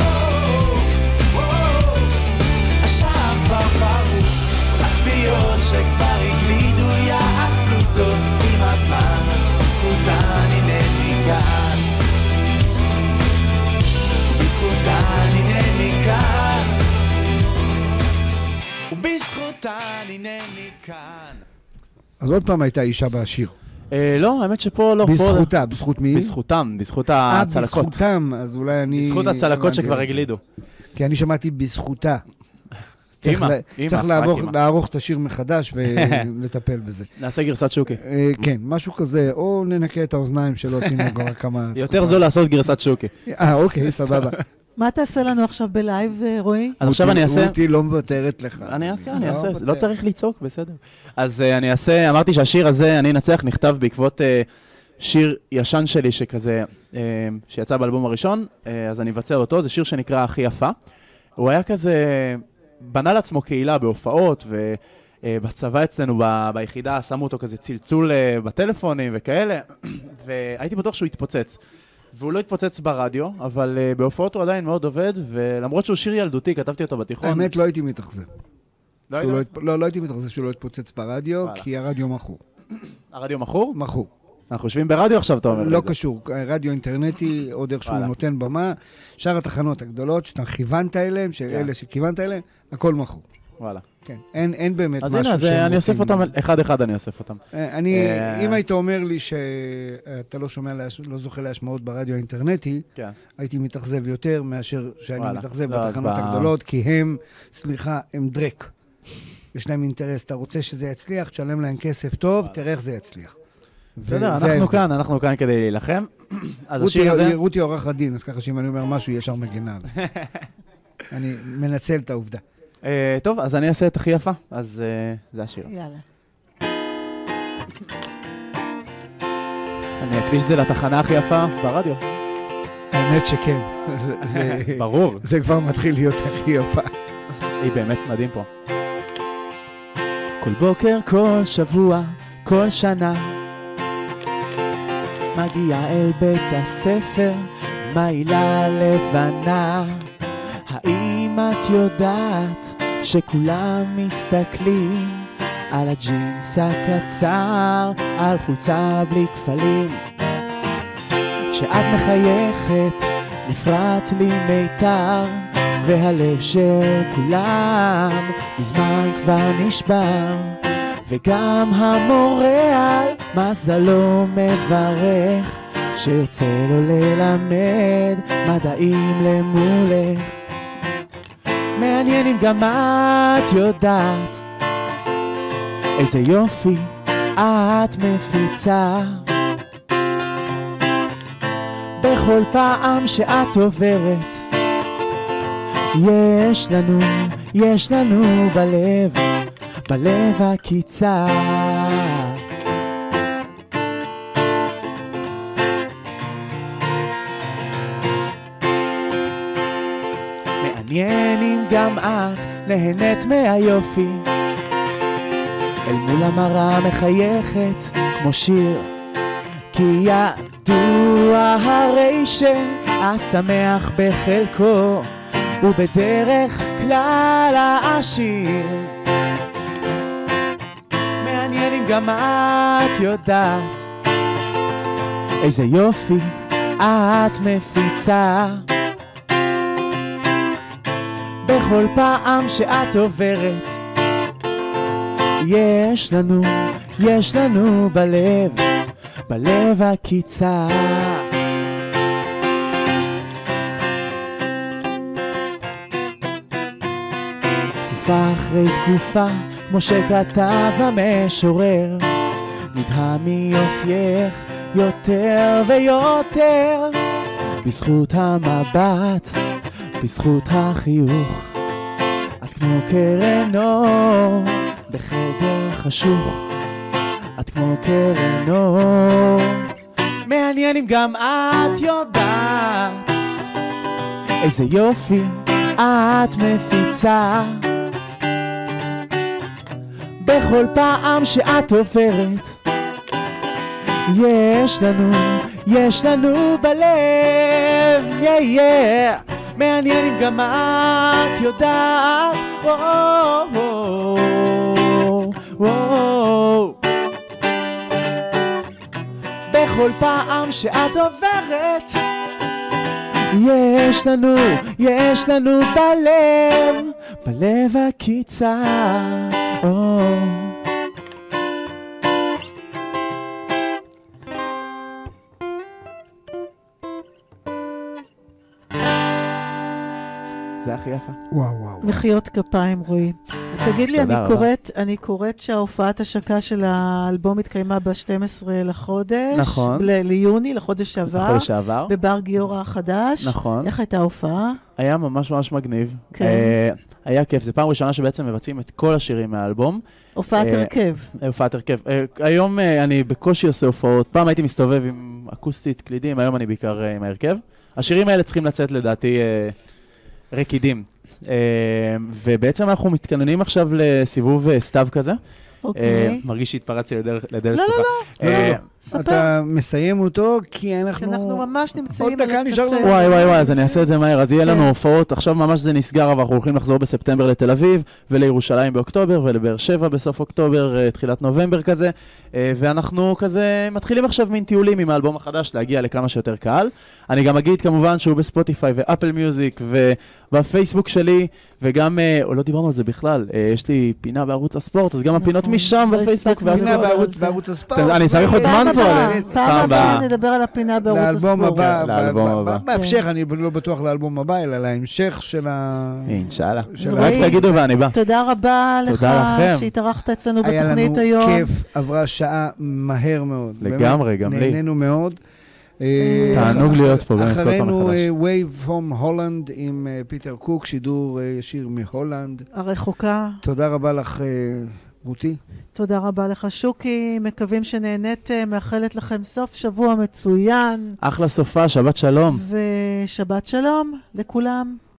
E: השער כבר פרוץ, הכפיות שכבר הגלידו יעשו טוב עם הזמן, בזכותה אני נהני כאן, בזכותה אני נהני כאן, ובזכותה אני נהני כאן.
B: אז עוד פעם הייתה אישה בשיר.
D: לא, האמת שפה לא.
B: בזכותה, בזכות מי?
D: בזכותם, בזכות הצלקות.
B: אה, בזכותם, אז אולי אני...
D: בזכות הצלקות שכבר הגלידו.
B: כי אני שמעתי בזכותה. צריך לערוך את השיר מחדש ולטפל בזה.
D: נעשה גרסת שוקי.
B: כן, משהו כזה, או ננקה את האוזניים שלא עשינו כבר כמה...
D: יותר זו לעשות גרסת שוקי.
B: אה, אוקיי, סבבה.
C: מה תעשה לנו עכשיו בלייב, רועי?
D: אז עכשיו אני אעשה...
B: רותי לא מוותרת לך.
D: אני אעשה, אני אעשה, לא צריך לצעוק, בסדר. אז אני אעשה, אמרתי שהשיר הזה, אני אנצח, נכתב בעקבות שיר ישן שלי שכזה, שיצא באלבום הראשון, אז אני אבצע אותו, זה שיר שנקרא הכי יפה. הוא היה כזה... בנה לעצמו קהילה בהופעות, ובצבא אצלנו ב- ביחידה שמו אותו כזה צלצול בטלפונים וכאלה, והייתי בטוח שהוא יתפוצץ. והוא לא התפוצץ ברדיו, אבל בהופעות הוא עדיין מאוד עובד, ולמרות שהוא שיר ילדותי, כתבתי אותו בתיכון.
B: האמת, לא הייתי מתאכזב. לא הייתי מתאכזב שהוא לא התפוצץ ברדיו, כי הרדיו מכור.
D: הרדיו מכור?
B: מכור.
D: אנחנו יושבים ברדיו עכשיו, אתה אומר.
B: לא קשור, רדיו אינטרנטי, עוד איך שהוא נותן במה, שאר התחנות הגדולות שאתה כיוונת אליהם, שאלה שכיוונת אליהם, הכל מכור.
D: וואלה.
B: כן, אין באמת משהו...
D: אז הנה, אז אני אוסף אותם, אחד אחד אני אוסף אותם.
B: אני, אם היית אומר לי שאתה לא שומע, לא זוכה להשמעות ברדיו האינטרנטי, הייתי מתאכזב יותר מאשר שאני מתאכזב בתחנות הגדולות, כי הם, סליחה, הם דרק. יש להם אינטרס, אתה רוצה שזה יצליח, תשלם להם כסף טוב, תראה איך זה יצליח.
D: בסדר, אנחנו כאן, אנחנו כאן כדי להילחם. אז השיר הזה...
B: רותי עורך הדין, אז ככה שאם אני אומר משהו, ישר מגנה עליי. אני מנצל את העובדה.
D: טוב, אז אני אעשה את הכי יפה, אז זה השיר.
C: יאללה.
D: אני אקדיש את זה לתחנה הכי יפה ברדיו.
B: האמת שכן.
D: ברור.
B: זה כבר מתחיל להיות הכי יפה.
D: היא באמת מדהים פה. כל בוקר, כל שבוע, כל שנה מגיעה אל בית הספר מעילה לבנה. האם את יודעת שכולם מסתכלים על הג'ינס הקצר, על חולצה בלי כפלים? כשאת מחייכת נפרט לי מיתר, והלב של כולם מזמן כבר נשבר, וגם המורה על מזלו מברך,
E: שיוצא לו ללמד מדעים למולך. מעניין אם גם את יודעת איזה יופי את מפיצה. בכל פעם שאת עוברת יש לנו, יש לנו בלב, בלב הקיצה. מעניין אם גם את נהנית מהיופי, אל מול המראה מחייכת כמו שיר, כי ידוע הרי שהשמח בחלקו ובדרך כלל העשיר. מעניין אם גם את יודעת איזה יופי את מפיצה. בכל פעם שאת עוברת יש לנו, יש לנו בלב, בלב הקיצה. תקופה אחרי תקופה, כמו שכתב המשורר, נדהם מיופייך יותר ויותר, בזכות המבט, בזכות החיוך. את כמו קרן אור בחדר חשוך, את כמו קרן אור. מעניין אם גם את יודעת איזה יופי את מפיצה. בכל פעם שאת עוברת יש לנו, יש לנו בלב, yeah, yeah. מעניין אם גם את יודעת, וואו, וואו, וואו. בכל פעם שאת עוברת יש לנו, יש לנו בלב, בלב הקיצה. זה הכי יפה.
B: וואו, וואו.
C: מחיאות כפיים, רועי. תגיד לי, אני קוראת, אני קוראת שההופעת השקה של האלבום התקיימה ב-שנים עשר לחודש.
E: נכון.
C: ליוני, לחודש שעבר.
E: לחודש שעבר.
C: בבר גיורא החדש.
E: נכון.
C: איך הייתה ההופעה?
E: היה ממש ממש מגניב.
C: כן.
E: היה כיף. זו פעם ראשונה שבעצם מבצעים את כל השירים מהאלבום.
C: הופעת הרכב.
E: הופעת הרכב. היום אני בקושי עושה הופעות. פעם הייתי מסתובב עם אקוסטית, קלידים, היום אני בעיקר עם ההרכב. השירים האלה צריכים לצאת לדעתי רקידים. ובעצם אנחנו מתכננים עכשיו לסיבוב סתיו כזה.
C: אוקיי.
E: מרגיש שהתפרצתי לדלת פתוחה.
C: לא, לא, לא. ספר.
B: אתה מסיים אותו כי אנחנו...
C: אנחנו ממש נמצאים
B: עוד דקה נשאר לנו.
E: וואי וואי וואי, אז אני אעשה את זה מהר. אז יהיה לנו הופעות, עכשיו ממש זה נסגר, אבל אנחנו הולכים לחזור בספטמבר לתל אביב, ולירושלים באוקטובר, ולבאר שבע בסוף אוקטובר, תחילת נובמבר כזה. ואנחנו כזה מתחילים עכשיו מין טיולים עם האלבום החדש, להגיע לכמה שיותר קהל. אני גם אגיד כמובן שהוא בספוטיפיי ואפל מיוזיק, ובפייסבוק שלי, וגם, או לא דיברנו על זה בכלל, יש לי פינה בערוץ הספורט, אז גם הפינות משם בפייסבוק.
B: פינה בערוץ הספורט.
E: אני צריך עוד זמן פה.
C: פעם הבאה נדבר על הפינה בערוץ הספורט.
B: לאלבום הבא.
E: לאלבום הבא.
B: בהמשך, אני לא בטוח לאלבום הבא, אלא להמשך של ה...
E: אינשאללה. רק תגידו ואני בא.
C: תודה רבה לך שהתארחת אצלנו בתוכנית היום.
B: היה לנו כיף, עברה שעה מהר מאוד.
E: לגמרי, גם לי.
B: נהנינו מאוד.
E: תענוג להיות פה, באמת כל פעם
B: אחרינו
E: מחדש.
B: Wave from Holland עם פיטר קוק, שידור ישיר מהולנד.
C: הרחוקה.
B: תודה רבה לך, רותי.
C: תודה רבה לך, שוקי. מקווים שנהנתם, מאחלת לכם סוף שבוע מצוין.
E: אחלה סופה, שבת שלום.
C: ושבת שלום לכולם.